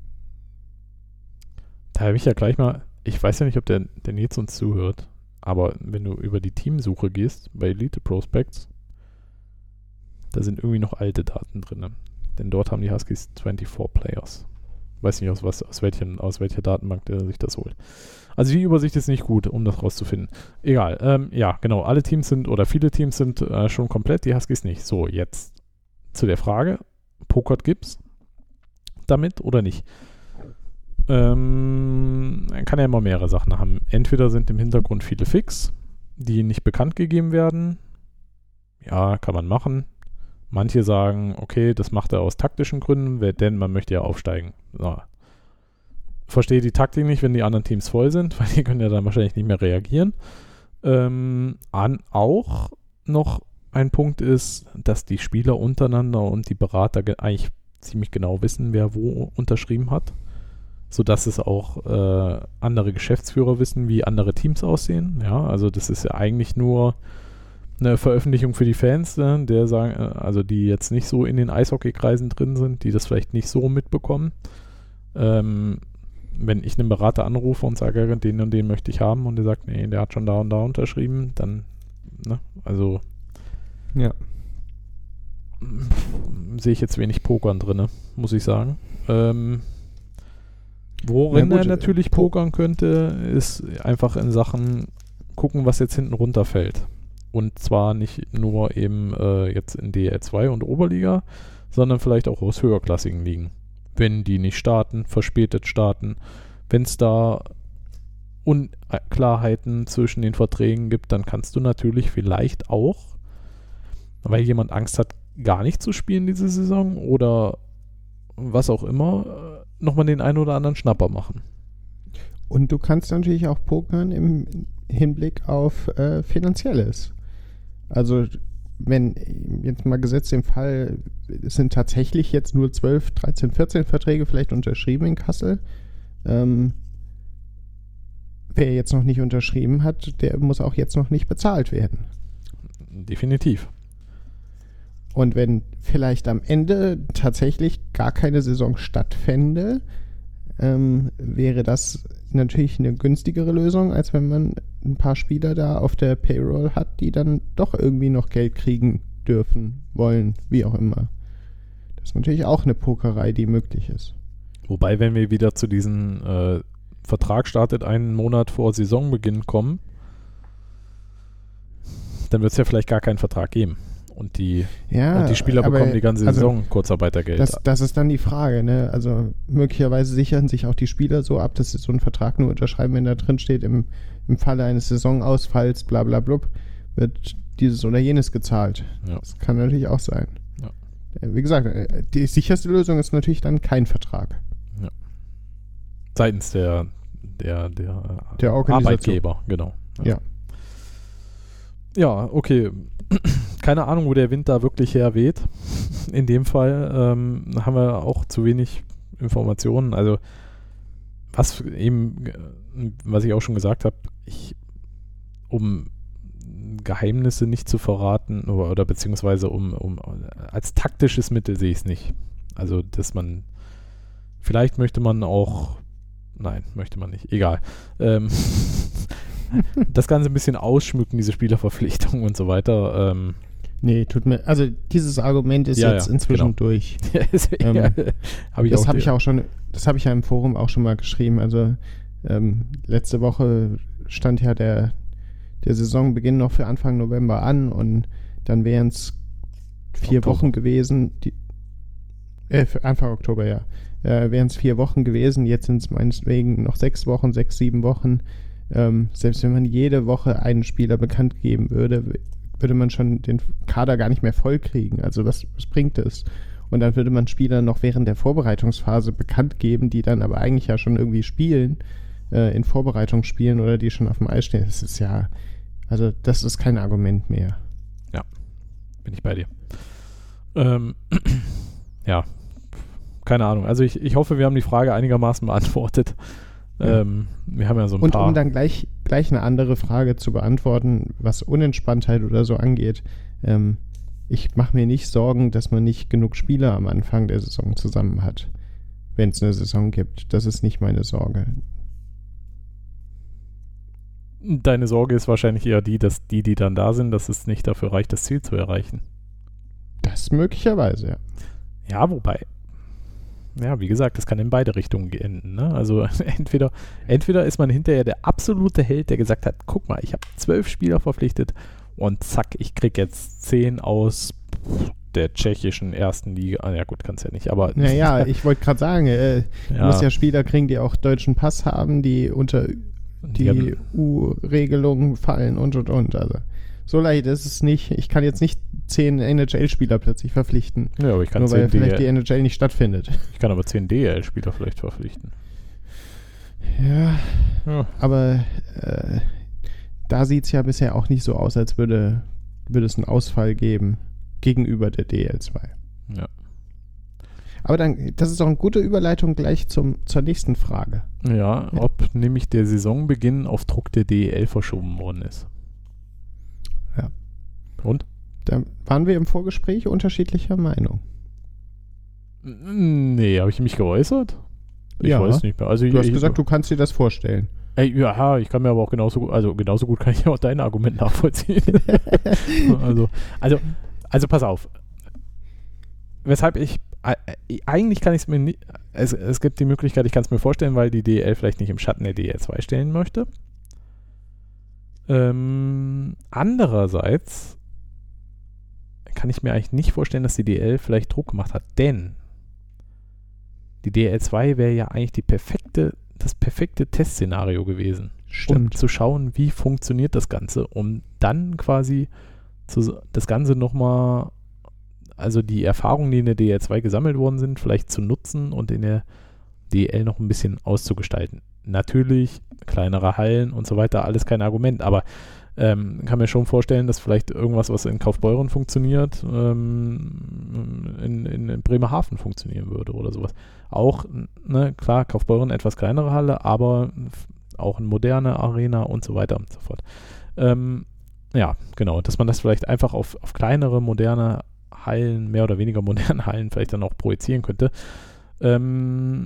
Da habe ich ja gleich mal, ich weiß ja nicht, ob der, der Nils uns zuhört, aber wenn du über die Teamsuche gehst, bei Elite Prospects, da sind irgendwie noch alte Daten drin. Denn dort haben die Huskies vierundzwanzig Players. Weiß nicht, aus, was, aus, welchen, aus welcher Datenbank der sich das holt. Also die Übersicht ist nicht gut, um das rauszufinden. Egal, ähm, ja, genau, alle Teams sind, oder viele Teams sind äh, schon komplett, die Huskies nicht. So, jetzt zu der Frage, pokert Gibbs damit oder nicht? Ähm, man kann ja immer mehrere Sachen haben. Entweder sind im Hintergrund viele Fix, die nicht bekannt gegeben werden. Ja, kann man machen. Manche sagen, okay, das macht er aus taktischen Gründen, denn man möchte ja aufsteigen. So. Verstehe die Taktik nicht, wenn die anderen Teams voll sind, weil die können ja dann wahrscheinlich nicht mehr reagieren. Ähm, an, auch noch ein Punkt ist, dass die Spieler untereinander und die Berater ge- eigentlich ziemlich genau wissen, wer wo unterschrieben hat, sodass es auch äh, andere Geschäftsführer wissen, wie andere Teams aussehen. Ja, also das ist ja eigentlich nur eine Veröffentlichung für die Fans, ne, der sagen, also die jetzt nicht so in den Eishockeykreisen drin sind, die das vielleicht nicht so mitbekommen. Ähm, wenn ich einen Berater anrufe und sage, den und den möchte ich haben und der sagt, nee, der hat schon da und da unterschrieben, dann, ne, also ja. sehe ich jetzt wenig Pokern drin, muss ich sagen. Ähm, worin ja, gut, er natürlich po- pokern könnte, ist einfach in Sachen gucken, was jetzt hinten runterfällt. Und zwar nicht nur eben äh, jetzt in D L zwei und Oberliga, sondern vielleicht auch aus höherklassigen Ligen. Wenn die nicht starten, verspätet starten, wenn es da Unklarheiten zwischen den Verträgen gibt, dann kannst du natürlich vielleicht auch, weil jemand Angst hat, gar nicht zu spielen diese Saison oder was auch immer, nochmal den einen oder anderen Schnapper machen. Und du kannst natürlich auch pokern im Hinblick auf äh, Finanzielles. Also wenn jetzt mal gesetzt im Fall, es sind tatsächlich jetzt nur zwölf, dreizehn, vierzehn Verträge vielleicht unterschrieben in Kassel. Ähm, wer jetzt noch nicht unterschrieben hat, der muss auch jetzt noch nicht bezahlt werden. Definitiv. Und wenn vielleicht am Ende tatsächlich gar keine Saison stattfände, ähm, wäre das natürlich eine günstigere Lösung, als wenn man ein paar Spieler da auf der Payroll hat, die dann doch irgendwie noch Geld kriegen dürfen, wollen, wie auch immer. Das ist natürlich auch eine Pokerei, die möglich ist. Wobei, wenn wir wieder zu diesem äh, Vertrag startet, einen Monat vor Saisonbeginn kommen, dann wird es ja vielleicht gar keinen Vertrag geben. Und die, ja, und die Spieler aber, bekommen die ganze also, Saison Kurzarbeitergeld. Das, das ist dann die Frage, ne? Also möglicherweise sichern sich auch die Spieler so ab, dass sie so einen Vertrag nur unterschreiben, wenn da drin steht, im, im Falle eines Saisonausfalls, bla bla blub, wird dieses oder jenes gezahlt. Ja. Das kann natürlich auch sein. Ja. Wie gesagt, die sicherste Lösung ist natürlich dann kein Vertrag. Ja. Seitens der, der, der, der Organisation. Arbeitgeber, genau. Ja. ja. Ja, okay. Keine Ahnung, wo der Wind da wirklich herweht. In dem Fall ähm, haben wir auch zu wenig Informationen. Also, was eben, was ich auch schon gesagt habe, ich, um Geheimnisse nicht zu verraten oder, oder beziehungsweise um, um als taktisches Mittel sehe ich es nicht. Also, dass man, vielleicht möchte man auch, nein, möchte man nicht, egal. Ähm, das Ganze ein bisschen ausschmücken, diese Spielerverpflichtung und so weiter. Ähm, nee, tut mir, also dieses Argument ist ja, jetzt ja, inzwischen genau. durch. ähm, ja, hab ich das auch habe ich auch schon, das habe ich ja im Forum auch schon mal geschrieben. Also ähm, letzte Woche stand ja der, der Saisonbeginn noch für Anfang November an und dann wären es vier Oktober. Wochen gewesen. Die, Äh, Anfang Oktober, ja. Äh, wären es vier Wochen gewesen, jetzt sind es meinetwegen noch sechs Wochen, sechs, sieben Wochen. Ähm, selbst wenn man jede Woche einen Spieler bekannt geben würde, würde man schon den Kader gar nicht mehr voll kriegen. Also was, was bringt es? Und dann würde man Spieler noch während der Vorbereitungsphase bekannt geben, die dann aber eigentlich ja schon irgendwie spielen, äh, in Vorbereitung spielen oder die schon auf dem Eis stehen. Das ist ja, also das ist kein Argument mehr. Ja, bin ich bei dir. Ähm, ja, keine Ahnung. Also ich, ich hoffe, wir haben die Frage einigermaßen beantwortet. Ja. Ähm, wir haben ja so ein Und paar... Und um dann gleich, gleich eine andere Frage zu beantworten, was Unentspanntheit oder so angeht, ähm, ich mache mir nicht Sorgen, dass man nicht genug Spieler am Anfang der Saison zusammen hat, wenn es eine Saison gibt. Das ist nicht meine Sorge. Deine Sorge ist wahrscheinlich eher die, dass die, die dann da sind, dass es nicht dafür reicht, das Ziel zu erreichen. Das möglicherweise, ja. Ja, wobei, ja, wie gesagt, das kann in beide Richtungen enden. Ne? Also entweder, entweder ist man hinterher der absolute Held, der gesagt hat, guck mal, ich habe zwölf Spieler verpflichtet und zack, ich krieg jetzt zehn aus der tschechischen ersten Liga. Ah, ja gut, kannst ja nicht, aber... Naja, ich wollte gerade sagen, äh, ja. Du musst ja Spieler kriegen, die auch deutschen Pass haben, die unter die, die U-Regelungen fallen und und und. Also so leicht ist es nicht. Ich kann jetzt nicht zehn N H L-Spieler plötzlich verpflichten. Ja, aber ich kann nur weil zehn vielleicht D L die N H L nicht stattfindet. Ich kann aber zehn D L-Spieler vielleicht verpflichten. Ja, ja. aber äh, da sieht es ja bisher auch nicht so aus, als würde, würde es einen Ausfall geben gegenüber der D L zwei. Ja. Aber dann, das ist auch eine gute Überleitung gleich zum, zur nächsten Frage. Ja, ob nämlich der Saisonbeginn auf Druck der D E L verschoben worden ist. Ja. Und? Da waren wir im Vorgespräch unterschiedlicher Meinung. Nee, habe ich mich geäußert? Ich ja. weiß nicht mehr. Also du ich, hast ich, gesagt, du kannst dir das vorstellen. Ey, ja, ich kann mir aber auch genauso gut, also genauso gut kann ich auch dein Argument nachvollziehen. also, also, also pass auf. Weshalb ich eigentlich kann ich es mir nicht, es, es gibt die Möglichkeit, ich kann es mir vorstellen, weil die D E L vielleicht nicht im Schatten der D E L zwei stellen möchte. Ähm, andererseits kann ich mir eigentlich nicht vorstellen, dass die D E L vielleicht Druck gemacht hat, denn die D E L zwei wäre ja eigentlich die perfekte, das perfekte Testszenario gewesen. Stimmt. Um zu schauen, wie funktioniert das Ganze, um dann quasi zu, das Ganze nochmal, also die Erfahrungen, die in der D E L zwei gesammelt worden sind, vielleicht zu nutzen und in der D E L noch ein bisschen auszugestalten. Natürlich, kleinere Hallen und so weiter, alles kein Argument, aber ähm, kann mir schon vorstellen, dass vielleicht irgendwas, was in Kaufbeuren funktioniert, ähm, in, in, in Bremerhaven funktionieren würde oder sowas. Auch, ne, klar, Kaufbeuren etwas kleinere Halle, aber auch eine moderne Arena und so weiter und so fort. Ähm, ja, genau, dass man das vielleicht einfach auf, auf kleinere, moderne Hallen, mehr oder weniger moderne Hallen vielleicht dann auch projizieren könnte. Ähm,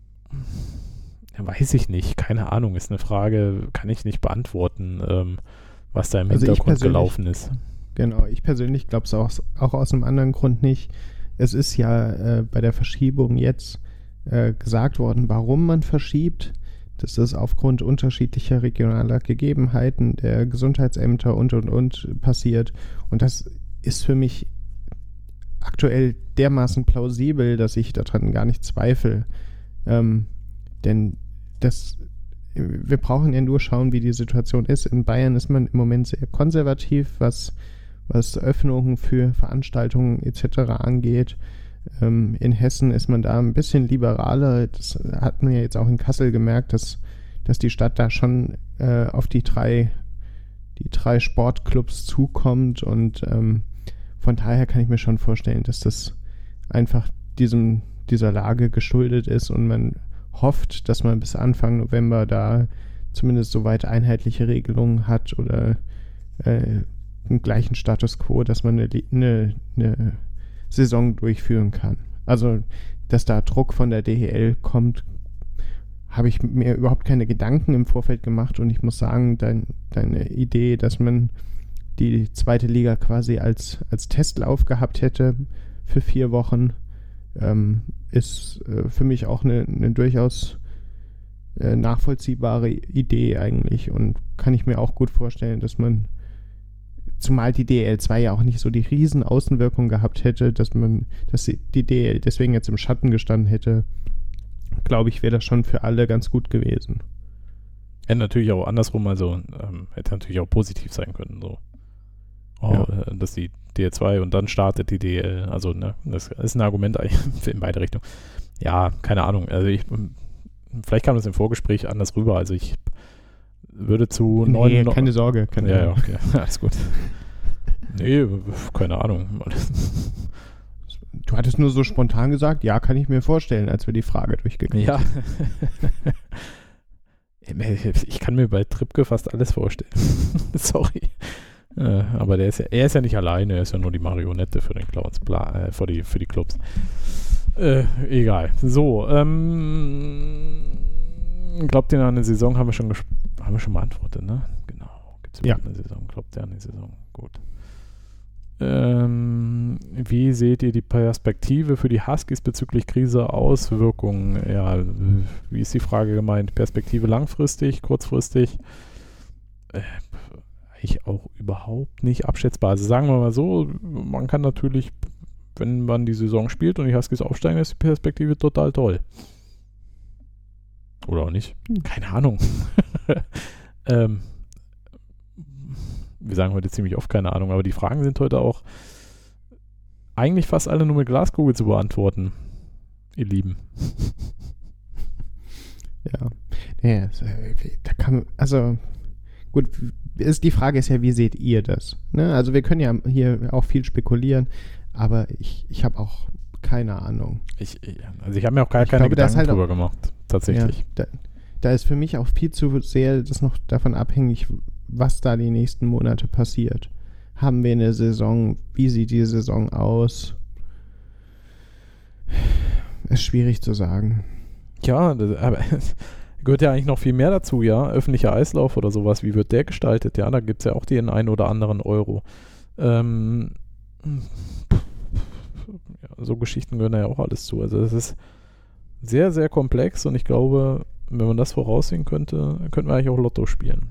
ja, weiß ich nicht, keine Ahnung, ist eine Frage, kann ich nicht beantworten, ähm, was da im also Hintergrund gelaufen ist. Genau, ich persönlich glaube es auch, auch aus einem anderen Grund nicht. Es ist ja äh, bei der Verschiebung jetzt äh, gesagt worden, warum man verschiebt, dass das aufgrund unterschiedlicher regionaler Gegebenheiten der Gesundheitsämter und und und passiert. Und das ist für mich aktuell dermaßen plausibel, dass ich daran gar nicht zweifle. Ähm, denn das, wir brauchen ja nur schauen, wie die Situation ist. In Bayern ist man im Moment sehr konservativ, was, was Öffnungen für Veranstaltungen et cetera angeht. Ähm, in Hessen ist man da ein bisschen liberaler. Das hat man ja jetzt auch in Kassel gemerkt, dass, dass die Stadt da schon äh, auf die drei, die drei Sportclubs zukommt und ähm, von daher kann ich mir schon vorstellen, dass das einfach diesem, dieser Lage geschuldet ist und man hofft, dass man bis Anfang November da zumindest soweit einheitliche Regelungen hat oder äh, einen gleichen Status quo, dass man eine, eine, eine Saison durchführen kann. Also, dass da Druck von der D E L kommt, habe ich mir überhaupt keine Gedanken im Vorfeld gemacht und ich muss sagen, dein, deine Idee, dass man die zweite Liga quasi als, als Testlauf gehabt hätte für vier Wochen, ähm, ist äh, für mich auch eine, eine durchaus äh, nachvollziehbare Idee eigentlich und kann ich mir auch gut vorstellen, dass man zumal die D L zwei ja auch nicht so die riesen Außenwirkung gehabt hätte, dass man, dass die D L deswegen jetzt im Schatten gestanden hätte, glaube ich, wäre das schon für alle ganz gut gewesen. Ja, natürlich auch andersrum, also ähm, hätte natürlich auch positiv sein können, so. Oh, Ja. äh, dass die D L zwei und dann startet die D L, also ne, das ist ein Argument eigentlich in beide Richtungen. Ja, keine Ahnung, also ich, vielleicht kam das im Vorgespräch anders rüber, also ich würde zu Nee, neun... keine Sorge. Keine ja, ja, Sorge. okay, alles gut. Nee, keine Ahnung. Du hattest nur so spontan gesagt, ja, kann ich mir vorstellen, als wir die Frage durchgegangen Ja. sind. Ich kann mir bei Tripke fast alles vorstellen. Sorry. Äh, aber der ist ja, er ist ja nicht alleine, er ist ja nur die Marionette für den Clowns, bla, äh, für, die, für die Clubs. Äh, egal. So, ähm, glaubt ihr an eine Saison? Haben wir schon gesp- haben wir schon beantwortet, ne? Genau. Gibt es Ja. eine Saison? Glaubt ihr an eine Saison? Gut. Ähm, wie seht ihr die Perspektive für die Huskies bezüglich Krise, Auswirkungen? Ja, wie ist die Frage gemeint? Perspektive langfristig, kurzfristig? Äh, ich auch überhaupt nicht abschätzbar. Also sagen wir mal so, man kann natürlich, wenn man die Saison spielt und die Huskies aufsteigen, ist die Perspektive total toll. Oder auch nicht? Keine Ahnung. ähm, wir sagen heute ziemlich oft keine Ahnung, aber die Fragen sind heute auch eigentlich fast alle nur mit Glaskugel zu beantworten, ihr Lieben. Ja. Ja, da kann man, also gut, ist, die Frage ist ja, wie seht ihr das? Ne? Also wir können ja hier auch viel spekulieren, aber ich, ich habe auch keine Ahnung. Ich, also ich habe mir auch gar Ich keine glaube, da ist Gedanken halt drüber auch- gemacht, tatsächlich. Ja, da, da ist für mich auch viel zu sehr das noch davon abhängig, was da die nächsten Monate passiert. Haben wir eine Saison? Wie sieht die Saison aus? Ist schwierig zu sagen. Ja, das, aber es gehört ja eigentlich noch viel mehr dazu, ja. Öffentlicher Eislauf oder sowas, wie wird der gestaltet? Ja, da gibt es ja auch den einen oder anderen Euro. Ähm, ja, so Geschichten gehören da ja auch alles zu. Also das ist sehr, sehr komplex und ich glaube, wenn man das voraussehen könnte, könnten wir eigentlich auch Lotto spielen.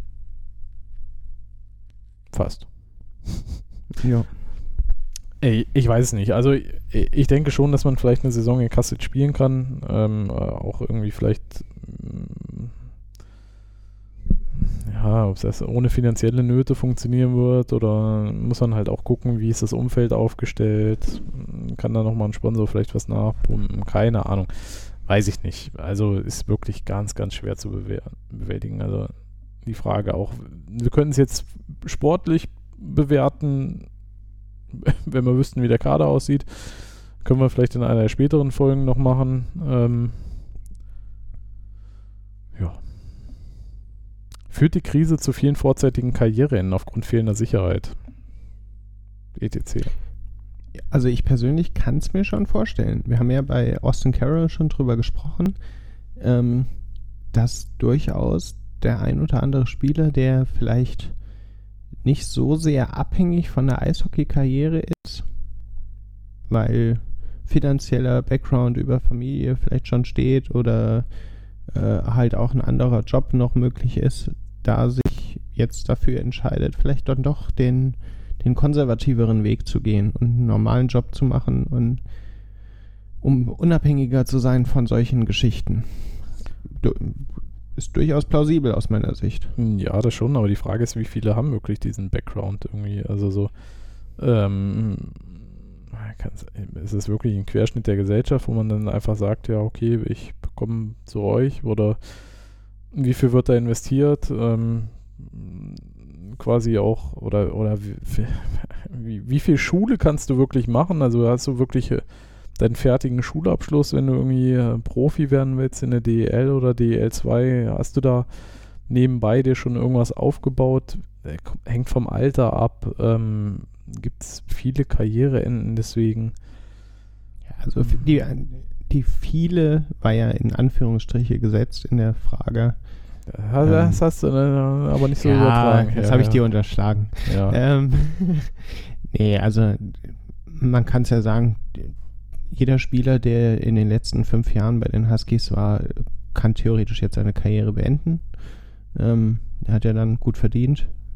Fast. Ja. Ey, ich weiß es nicht. Also ich, ich denke schon, dass man vielleicht eine Saison in Kassel spielen kann. Ähm, äh, auch irgendwie vielleicht ähm, ja, ob das ohne finanzielle Nöte funktionieren wird oder muss man halt auch gucken, wie ist das Umfeld aufgestellt. Kann da nochmal ein Sponsor vielleicht was nachpumpen? Keine Ahnung. Weiß ich nicht. Also ist wirklich ganz, ganz schwer zu bewehr- bewältigen. Also die Frage auch, wir können es jetzt sportlich bewerten, wenn wir wüssten, wie der Kader aussieht. Können wir vielleicht in einer der späteren Folgen noch machen. Ähm, ja. Führt die Krise zu vielen vorzeitigen Karriereenden aufgrund fehlender Sicherheit? et cetera. Also ich persönlich kann es mir schon vorstellen. Wir haben ja bei Austin Carroll schon drüber gesprochen, ähm, dass durchaus der ein oder andere Spieler, der vielleicht nicht so sehr abhängig von der Eishockey-Karriere ist, weil finanzieller Background über Familie vielleicht schon steht oder äh, halt auch ein anderer Job noch möglich ist, da sich jetzt dafür entscheidet, vielleicht dann doch den, den konservativeren Weg zu gehen und einen normalen Job zu machen und um unabhängiger zu sein von solchen Geschichten. Du, ist durchaus plausibel aus meiner Sicht. Ja, das schon, aber die Frage ist, wie viele haben wirklich diesen Background irgendwie? Also so, ähm, kann's- ist es wirklich ein Querschnitt der Gesellschaft, wo man dann einfach sagt, ja, okay, ich komme zu euch oder wie viel wird da investiert? Ähm, quasi auch, oder, oder wie, wie, wie viel Schule kannst du wirklich machen? Also hast du wirklich äh, deinen fertigen Schulabschluss, wenn du irgendwie äh, Profi werden willst in der D E L oder D E L zwei? Hast du da nebenbei dir schon irgendwas aufgebaut? Äh, hängt vom Alter ab. Ähm, Gibt es viele Karriereenden deswegen? Ja, also f- die, die viele war ja in Anführungsstriche gesetzt in der Frage. Ja, das hast du äh, aber nicht so übertragen. das Ja, habe ich ja. dir unterschlagen. Ja. Ähm, nee, also man kann es ja sagen, jeder Spieler, der in den letzten fünf Jahren bei den Huskies war, kann theoretisch jetzt seine Karriere beenden. Ähm, er hat ja dann gut verdient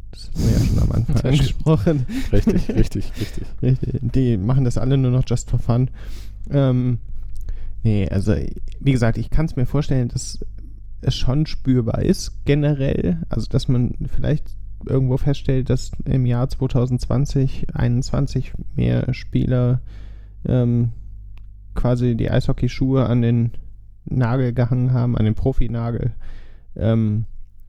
Das haben wir ja schon am Anfang angesprochen. Richtig, richtig, richtig. Richtig. Die machen das alle nur noch just for fun. Ähm, nee, also wie gesagt, ich kann es mir vorstellen, dass es schon spürbar ist, generell. Also dass man vielleicht irgendwo feststellt, dass im Jahr zwanzig zwanzig, einundzwanzig mehr Spieler ähm, quasi die Eishockeyschuhe an den Nagel gehangen haben, an den Profinagel. Ähm,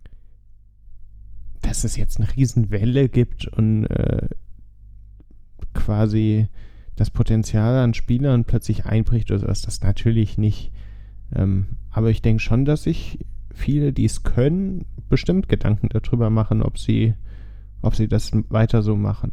dass es jetzt eine Riesenwelle gibt und äh, quasi das Potenzial an Spielern plötzlich einbricht oder sowas, das natürlich nicht. Ähm, aber ich denke schon, dass sich viele, die es können, bestimmt Gedanken darüber machen, ob sie, ob sie das weiter so machen.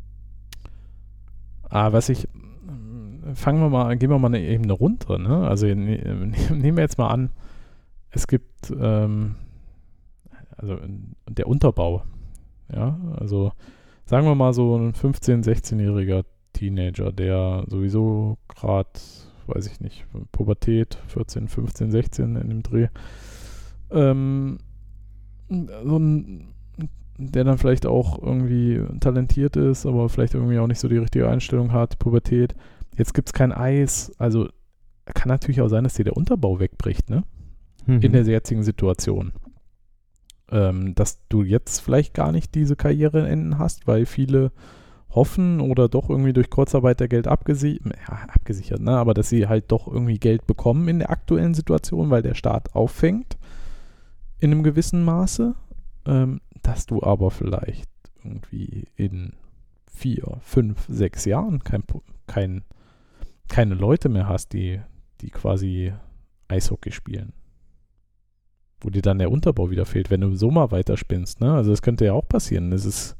Ah, was ich, fangen wir mal, gehen wir mal eine Ebene runter, ne? Also ne, nehmen wir jetzt mal an, es gibt ähm, also der Unterbau, ja, also sagen wir mal so ein fünfzehn-, sechzehnjähriger Teenager, der sowieso gerade, weiß ich nicht, Pubertät, vierzehn, fünfzehn, sechzehn in dem Dreh, ähm, so ein, der dann vielleicht auch irgendwie talentiert ist, aber vielleicht irgendwie auch nicht so die richtige Einstellung hat, Pubertät. Jetzt gibt es kein Eis, also kann natürlich auch sein, dass dir der Unterbau wegbricht, ne? Mhm. In der jetzigen Situation. Ähm, dass du jetzt vielleicht gar nicht diese Karriereenden hast, weil viele hoffen oder doch irgendwie durch Kurzarbeitergeld abgesichert, ja, abgesichert, ne? Aber dass sie halt doch irgendwie Geld bekommen in der aktuellen Situation, weil der Staat auffängt in einem gewissen Maße, ähm, dass du aber vielleicht irgendwie in vier, fünf, sechs Jahren kein, kein, keine Leute mehr hast, die, die quasi Eishockey spielen. Wo dir dann der Unterbau wieder fehlt, wenn du so mal weiterspinnst, ne? Also das könnte ja auch passieren. Das ist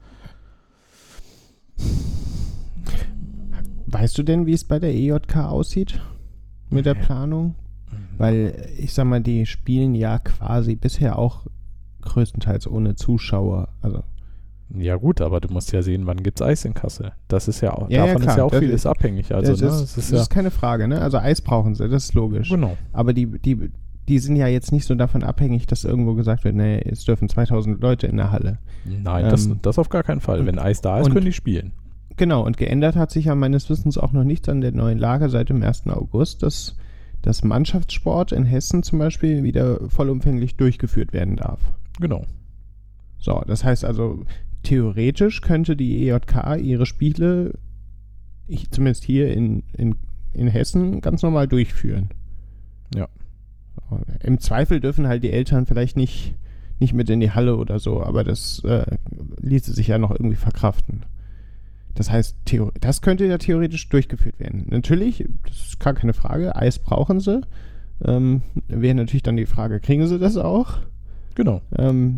Weißt du denn, wie es bei der E J K aussieht mit der Planung? Mhm. Weil, ich sag mal, die spielen ja quasi bisher auch größtenteils ohne Zuschauer. Also ja gut, aber du musst ja sehen, wann gibt es Eis in Kassel. Das ist ja auch, ja, davon ja, ist ja auch das vieles ist, abhängig. Also, das, ne, ist, das, ist, das ja ist keine Frage, ne? Also Eis brauchen sie, das ist logisch. Genau. Aber die, die, die sind ja jetzt nicht so davon abhängig, dass irgendwo gesagt wird, nee, es dürfen zweitausend Leute in der Halle. Nein, ähm, das, das auf gar keinen Fall. Wenn Eis da ist, und, können die spielen. Genau, und geändert hat sich ja meines Wissens auch noch nichts an der neuen Lage seit dem ersten August, dass, dass Mannschaftssport in Hessen zum Beispiel wieder vollumfänglich durchgeführt werden darf. Genau. So, das heißt also, theoretisch könnte die E J K ihre Spiele, ich, zumindest hier in, in, in Hessen, ganz normal durchführen. Ja. Im Zweifel dürfen halt die Eltern vielleicht nicht, nicht mit in die Halle oder so, aber das äh, ließe sich ja noch irgendwie verkraften. Das heißt, Theo- das könnte ja theoretisch durchgeführt werden. Natürlich, das ist gar keine Frage, Eis brauchen sie. Ähm, wäre natürlich dann die Frage, kriegen sie das auch? Genau. Ähm,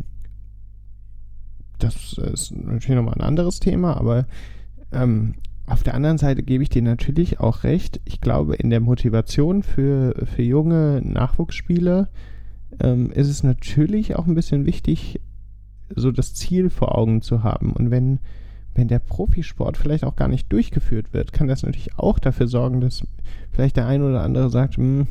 das ist natürlich nochmal ein anderes Thema, aber ähm, auf der anderen Seite gebe ich dir natürlich auch recht. Ich glaube, in der Motivation für, für junge Nachwuchsspieler ähm, ist es natürlich auch ein bisschen wichtig, so das Ziel vor Augen zu haben. Und wenn, wenn der Profisport vielleicht auch gar nicht durchgeführt wird, kann das natürlich auch dafür sorgen, dass vielleicht der ein oder andere sagt, hm,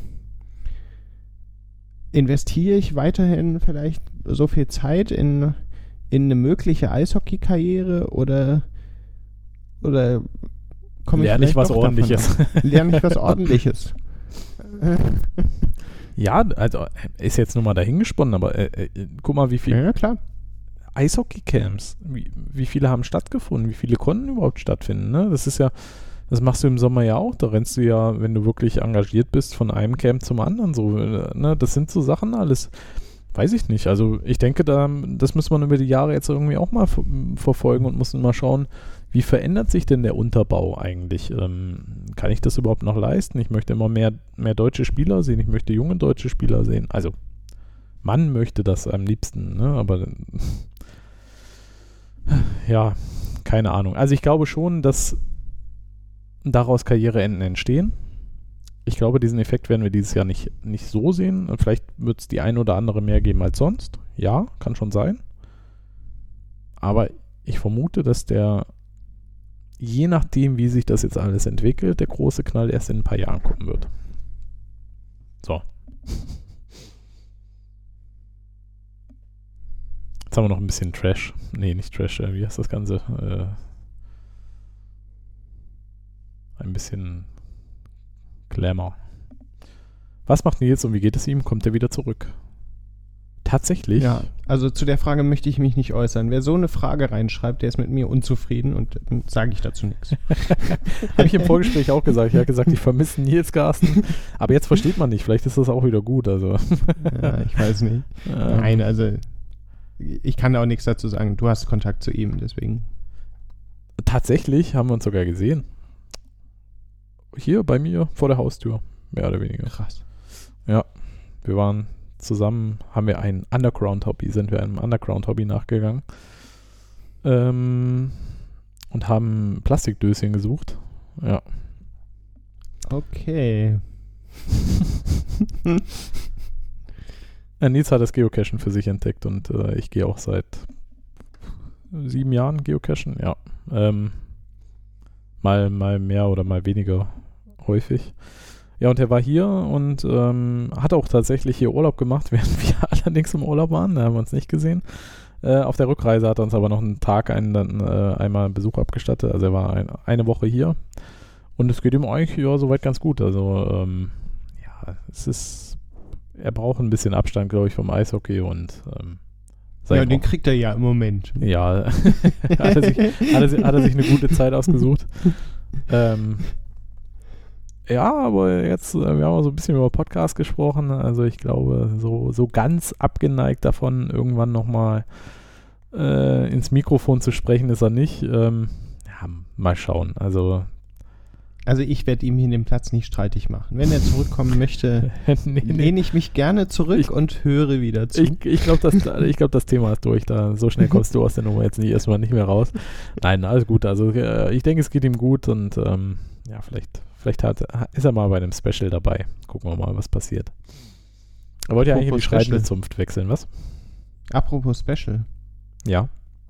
investiere ich weiterhin vielleicht so viel Zeit in, in eine mögliche Eishockey-Karriere oder oder komme ich lerne ich was Ordentliches. Lerne ich was Ordentliches. Ja, also ist jetzt nur mal dahingesponnen, aber äh, äh, guck mal, wie viele ja, klar. Eishockey-Camps, wie, wie viele haben stattgefunden, wie viele konnten überhaupt stattfinden, ne? Das ist ja, das machst du im Sommer ja auch, da rennst du ja, wenn du wirklich engagiert bist, von einem Camp zum anderen, so, ne? Das sind so Sachen alles, weiß ich nicht, also ich denke, da, das muss man über die Jahre jetzt irgendwie auch mal ver- verfolgen und muss mal schauen, wie verändert sich denn der Unterbau eigentlich? Ähm, kann ich das überhaupt noch leisten? Ich möchte immer mehr, mehr deutsche Spieler sehen, ich möchte junge deutsche Spieler sehen, also man möchte das am liebsten, ne? Aber ja, keine Ahnung. Also ich glaube schon, dass daraus Karriereenden entstehen. Ich glaube, diesen Effekt werden wir dieses Jahr nicht, nicht so sehen. Vielleicht wird es die ein oder andere mehr geben als sonst. Ja, kann schon sein. Aber ich vermute, dass der, je nachdem, wie sich das jetzt alles entwickelt, der große Knall erst in ein paar Jahren kommen wird. So. Jetzt haben wir noch ein bisschen Trash. Nee, nicht Trash, äh, wie heißt das Ganze? Äh, ein bisschen Glamour. Was macht Nils und wie geht es ihm? Kommt er wieder zurück? Tatsächlich? Ja, also zu der Frage möchte ich mich nicht äußern. Wer so eine Frage reinschreibt, der ist mit mir unzufrieden und dann sage ich dazu nichts. Habe ich im Vorgespräch auch gesagt. Ich habe gesagt, ich vermisse Nils Carsten. Aber jetzt versteht man nicht. Vielleicht ist das auch wieder gut. Also. Ja, ich weiß nicht. Ähm. Nein, also ich kann da auch nichts dazu sagen. Du hast Kontakt zu ihm, deswegen. Tatsächlich haben wir uns sogar gesehen. Hier bei mir vor der Haustür. Mehr oder weniger. Krass. Ja, wir waren zusammen, haben wir ein Underground-Hobby, sind wir einem Underground-Hobby nachgegangen ähm, und haben Plastikdöschen gesucht. Ja. Okay. äh, Nils hat das Geocachen für sich entdeckt und äh, ich gehe auch seit sieben Jahren Geocachen, ja. Ähm, mal, mal mehr oder mal weniger häufig. Ja, und er war hier und ähm, hat auch tatsächlich hier Urlaub gemacht, während wir allerdings im Urlaub waren. Da haben wir uns nicht gesehen. Äh, auf der Rückreise hat er uns aber noch einen Tag einen, dann, äh, einmal Besuch abgestattet. Also er war ein, eine Woche hier. Und es geht ihm eigentlich ja, soweit ganz gut. Also ähm, ja, es ist, er braucht ein bisschen Abstand, glaube ich, vom Eishockey und ähm, ja, den kriegt er ja im Moment. Ja, hat, er sich, hat, er sich, hat er sich eine gute Zeit ausgesucht. ähm, Ja, aber jetzt, wir haben so ein bisschen über Podcast gesprochen, also ich glaube, so, so ganz abgeneigt davon, irgendwann nochmal äh, ins Mikrofon zu sprechen, ist er nicht. Ähm, ja, mal schauen, also Also ich werde ihm hier den Platz nicht streitig machen. Wenn er zurückkommen möchte, nee, nee. lehne ich mich gerne zurück ich, und höre wieder zu. Ich, ich glaube, das, glaub, das Thema ist durch, da so schnell kommst du aus der Nummer jetzt nicht erstmal nicht mehr raus. Nein, alles gut, also äh, ich denke, es geht ihm gut und ähm, ja, vielleicht Vielleicht hat, ist er mal bei einem Special dabei. Gucken wir mal, was passiert. Er wollte ja eigentlich in die schreitende Zunft wechseln, was? Apropos Special. Ja.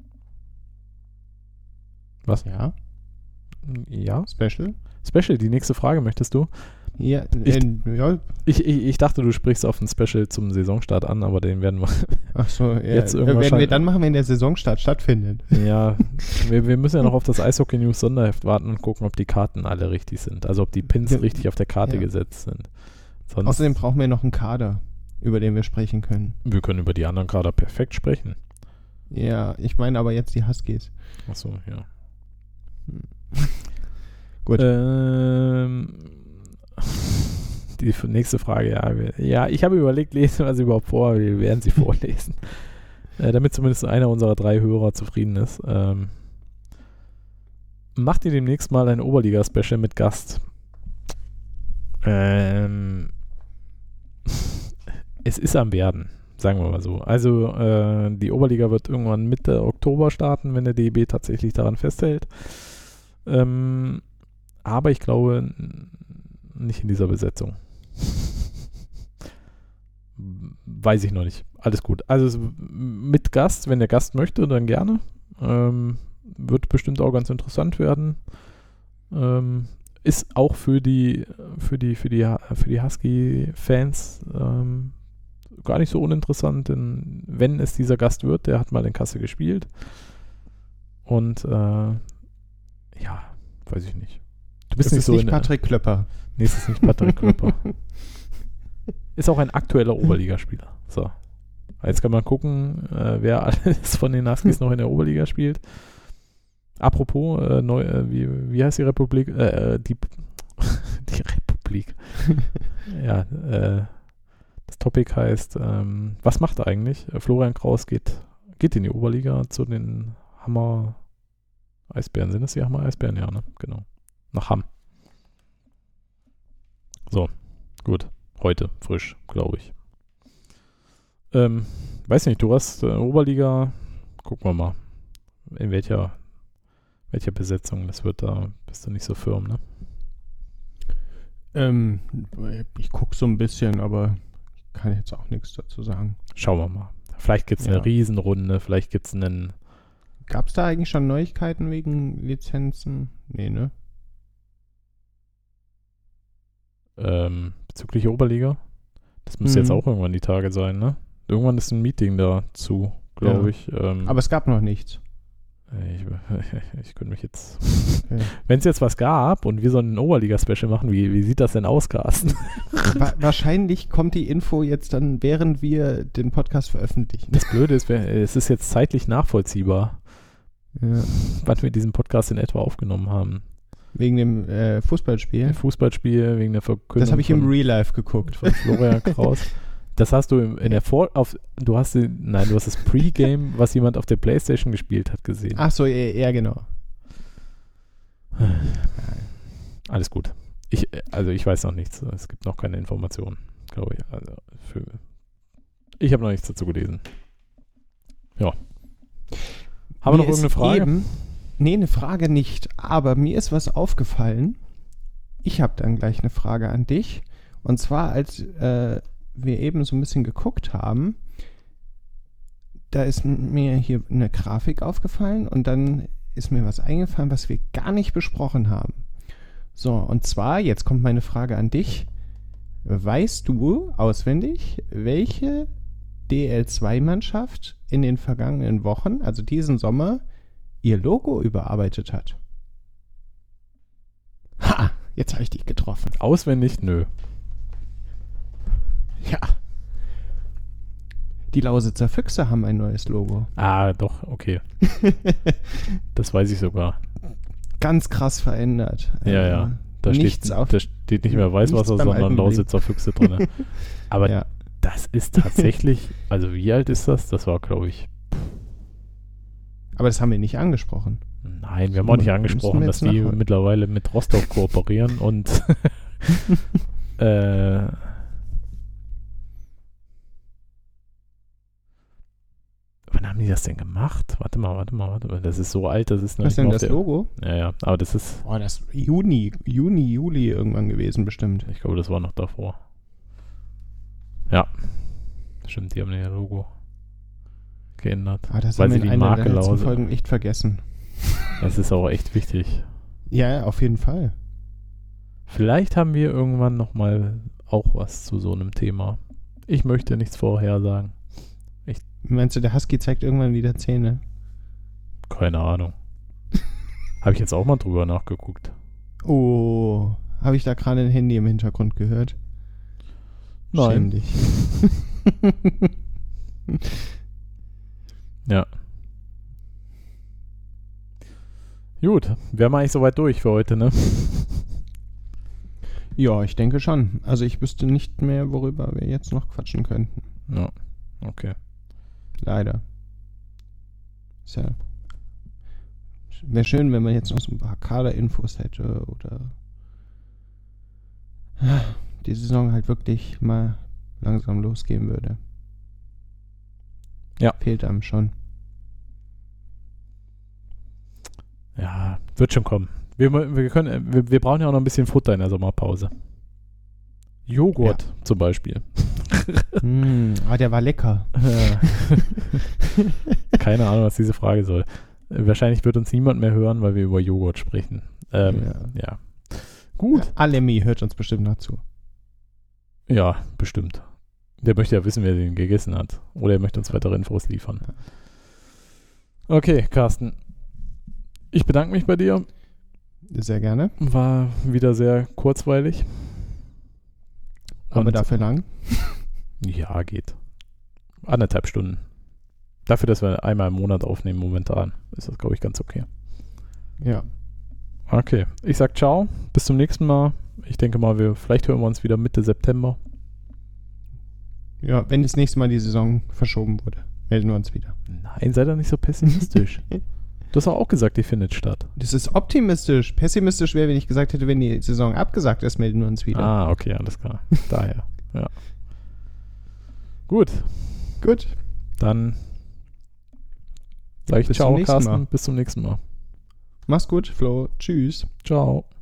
Was? Ja. Ja. Special? Special, die nächste Frage möchtest du? Ja, ich, äh, ja. Ich, ich, ich dachte, du sprichst auf ein Special zum Saisonstart an, aber den werden wir Ach so, ja. jetzt irgendwann werden wir dann machen, wenn der Saisonstart stattfindet. Ja, wir, wir müssen ja noch auf das Eishockey News Sonderheft warten und gucken, ob die Karten alle richtig sind. Also ob die Pins ja. richtig auf der Karte ja. gesetzt sind. Sonst Außerdem brauchen wir noch einen Kader, über den wir sprechen können. Wir können über die anderen Kader perfekt sprechen. Ja, ich meine aber jetzt die Huskies. Ach so, ja. Hm. Gut. Ähm... Die nächste Frage, ja. Ja, ich habe überlegt, lesen wir sie überhaupt vor, wir werden sie vorlesen. äh, damit zumindest einer unserer drei Hörer zufrieden ist. Ähm, macht ihr demnächst mal ein Oberliga-Special mit Gast? Ähm, es ist am Werden, sagen wir mal so. Also äh, die Oberliga wird irgendwann Mitte Oktober starten, wenn der D E B tatsächlich daran festhält. Ähm, aber ich glaube nicht in dieser Besetzung. Weiß ich noch nicht. Alles gut. Also mit Gast, wenn der Gast möchte, dann gerne. Ähm, wird bestimmt auch ganz interessant werden. Ähm, ist auch für die für die für die für die Husky-Fans ähm, gar nicht so uninteressant, denn wenn es dieser Gast wird, der hat mal in Kassel gespielt. Und äh, ja, weiß ich nicht. Du bist das nicht ist so nicht in, Patrick Klöpper. Nee, es ist nicht Patrick Klöpper. Ist auch ein aktueller Oberligaspieler. So. Jetzt kann man gucken, äh, wer alles von den Huskies noch in der Oberliga spielt. Apropos, äh, neu, äh, wie, wie heißt die Republik? Äh, die, die Republik. ja, äh, das Topic heißt, ähm, was macht er eigentlich? Äh, Florian Kraus geht, geht in die Oberliga zu den Hammer Eisbären. Sind das die Hammer Eisbären? Ja, ne? Genau. Nach Hamm. So, gut. Heute, frisch, glaube ich. Ähm, weiß nicht, du hast äh, Oberliga, gucken wir mal, in welcher, welcher Besetzung das wird, da bist du nicht so firm, ne? Ähm, ich gucke so ein bisschen, aber ich kann jetzt auch nichts dazu sagen. Schauen wir mal. Vielleicht gibt es eine Ja. Riesenrunde, vielleicht gibt es einen... Gab es da eigentlich schon Neuigkeiten wegen Lizenzen? Nee, ne? Ähm, bezüglich Oberliga. Das muss Mhm. jetzt auch irgendwann die Tage sein, ne? Irgendwann ist ein Meeting dazu glaube Ja. ich. Ähm, Aber es gab noch nichts. ich, ich könnte mich jetzt... Ja. Wenn es jetzt was gab und wir so ein Oberliga-Special machen, wie, wie sieht das denn aus, Carsten? Wa- wahrscheinlich kommt die Info jetzt dann, während wir den Podcast veröffentlichen. Das Blöde ist, wer- es ist jetzt zeitlich nachvollziehbar, Ja. wann wir diesen Podcast in etwa aufgenommen haben. Wegen dem äh, Fußballspiel. Fußballspiel, wegen der Verkündung Das habe ich im von, Real Life geguckt. von Florian Kraus. Das hast du im, in der Vor... Auf, du hast den, nein, du hast das Pre-Game, was jemand auf der Playstation gespielt hat, gesehen. Ach so, ja, ja genau. Alles gut. Ich, also ich weiß noch nichts. Es gibt noch keine Informationen, glaube ich. Also für, ich habe noch nichts dazu gelesen. Ja. Haben wir noch Mir ist irgendeine Frage? Eben, nee, eine Frage nicht. Aber mir ist was aufgefallen. Ich habe dann gleich eine Frage an dich. Und zwar, als äh, wir eben so ein bisschen geguckt haben, da ist mir hier eine Grafik aufgefallen und dann ist mir was eingefallen, was wir gar nicht besprochen haben. So, und zwar, jetzt kommt meine Frage an dich. Weißt du auswendig, welche D L zwei Mannschaft in den vergangenen Wochen, also diesen Sommer, ihr Logo überarbeitet hat? Ha! Jetzt habe ich dich getroffen. Auswendig? Nö. Ja. Die Lausitzer Füchse haben ein neues Logo. Ah, doch, okay. Das weiß ich sogar. Ganz krass verändert. Ja, ja. Da nichts steht, auf- da steht nicht mehr Weißwasser, nichts beim sondern alten Lausitzer Füchse drin. Aber Ja. das ist tatsächlich, also wie alt ist das? Das war, glaube ich, Aber das haben wir nicht angesprochen. nein, wir haben auch nicht Müssen angesprochen, wir dass jetzt die nachholen. mittlerweile mit Rostock kooperieren und äh, wann haben die das denn gemacht? Warte mal, warte mal, warte mal. Das ist so alt, das ist noch Was nicht denn mal auf das der- Logo? Ja, ja, aber das ist, Oh, das Juni, Juni, Juli irgendwann gewesen bestimmt. ich glaube, das war noch davor. Ja, stimmt, die haben ihr Logo geändert. Ah, das Weil haben wir sie in die einer Marke der letzten Lause- Folgen echt vergessen. Das ist auch echt wichtig. Ja, ja, auf jeden Fall. Vielleicht haben wir irgendwann nochmal auch was zu so einem Thema. Ich möchte nichts vorhersagen. Meinst du, der Husky zeigt irgendwann wieder Zähne? Keine Ahnung. Habe ich jetzt auch mal drüber nachgeguckt. Oh, habe ich da gerade ein Handy im Hintergrund gehört? Schäm Nein. dich. Ja. Gut, wir haben eigentlich soweit durch für heute, ne? Ja, ich denke schon. Also ich wüsste nicht mehr, worüber wir jetzt noch quatschen könnten. Ja, okay. Leider. Ist ja. Wäre schön, wenn man jetzt noch so ein paar Kader-Infos hätte oder die Saison halt wirklich mal langsam losgehen würde. Ja. Fehlt einem schon. Ja, wird schon kommen. Wir, wir, können, wir, wir brauchen ja auch noch ein bisschen Futter in der Sommerpause. Joghurt zum Beispiel. mm, ah, der war lecker. Keine Ahnung, was diese Frage soll. Äh, Wahrscheinlich wird uns niemand mehr hören, weil wir über Joghurt sprechen. Ähm, Ja. ja. Gut. Alemi hört uns bestimmt noch zu. Ja, bestimmt. Der möchte ja wissen, wer den gegessen hat. Oder er möchte uns weitere Infos liefern. Okay, Carsten. Ich bedanke mich bei dir. Sehr gerne. War wieder sehr kurzweilig. Aber Und- dafür lang. Ja, geht. Anderthalb Stunden. Dafür, dass wir einmal im Monat aufnehmen momentan, ist das, glaube ich, ganz okay. Ja. Okay, ich sag ciao, bis zum nächsten Mal. Ich denke mal, wir vielleicht hören wir uns wieder Mitte September. Ja, wenn das nächste Mal die Saison verschoben wurde, melden wir uns wieder. Nein, sei doch nicht so pessimistisch. Du hast doch auch gesagt, die findet statt. Das ist optimistisch. Pessimistisch wäre, wenn ich gesagt hätte, wenn die Saison abgesagt ist, melden wir uns wieder. Ah, okay, alles klar. Daher, ja. Gut, Gut. dann sage ich Bis zum ciao, nächsten Carsten. Mal. Bis zum nächsten Mal. Mach's gut, Flo. Tschüss. Ciao.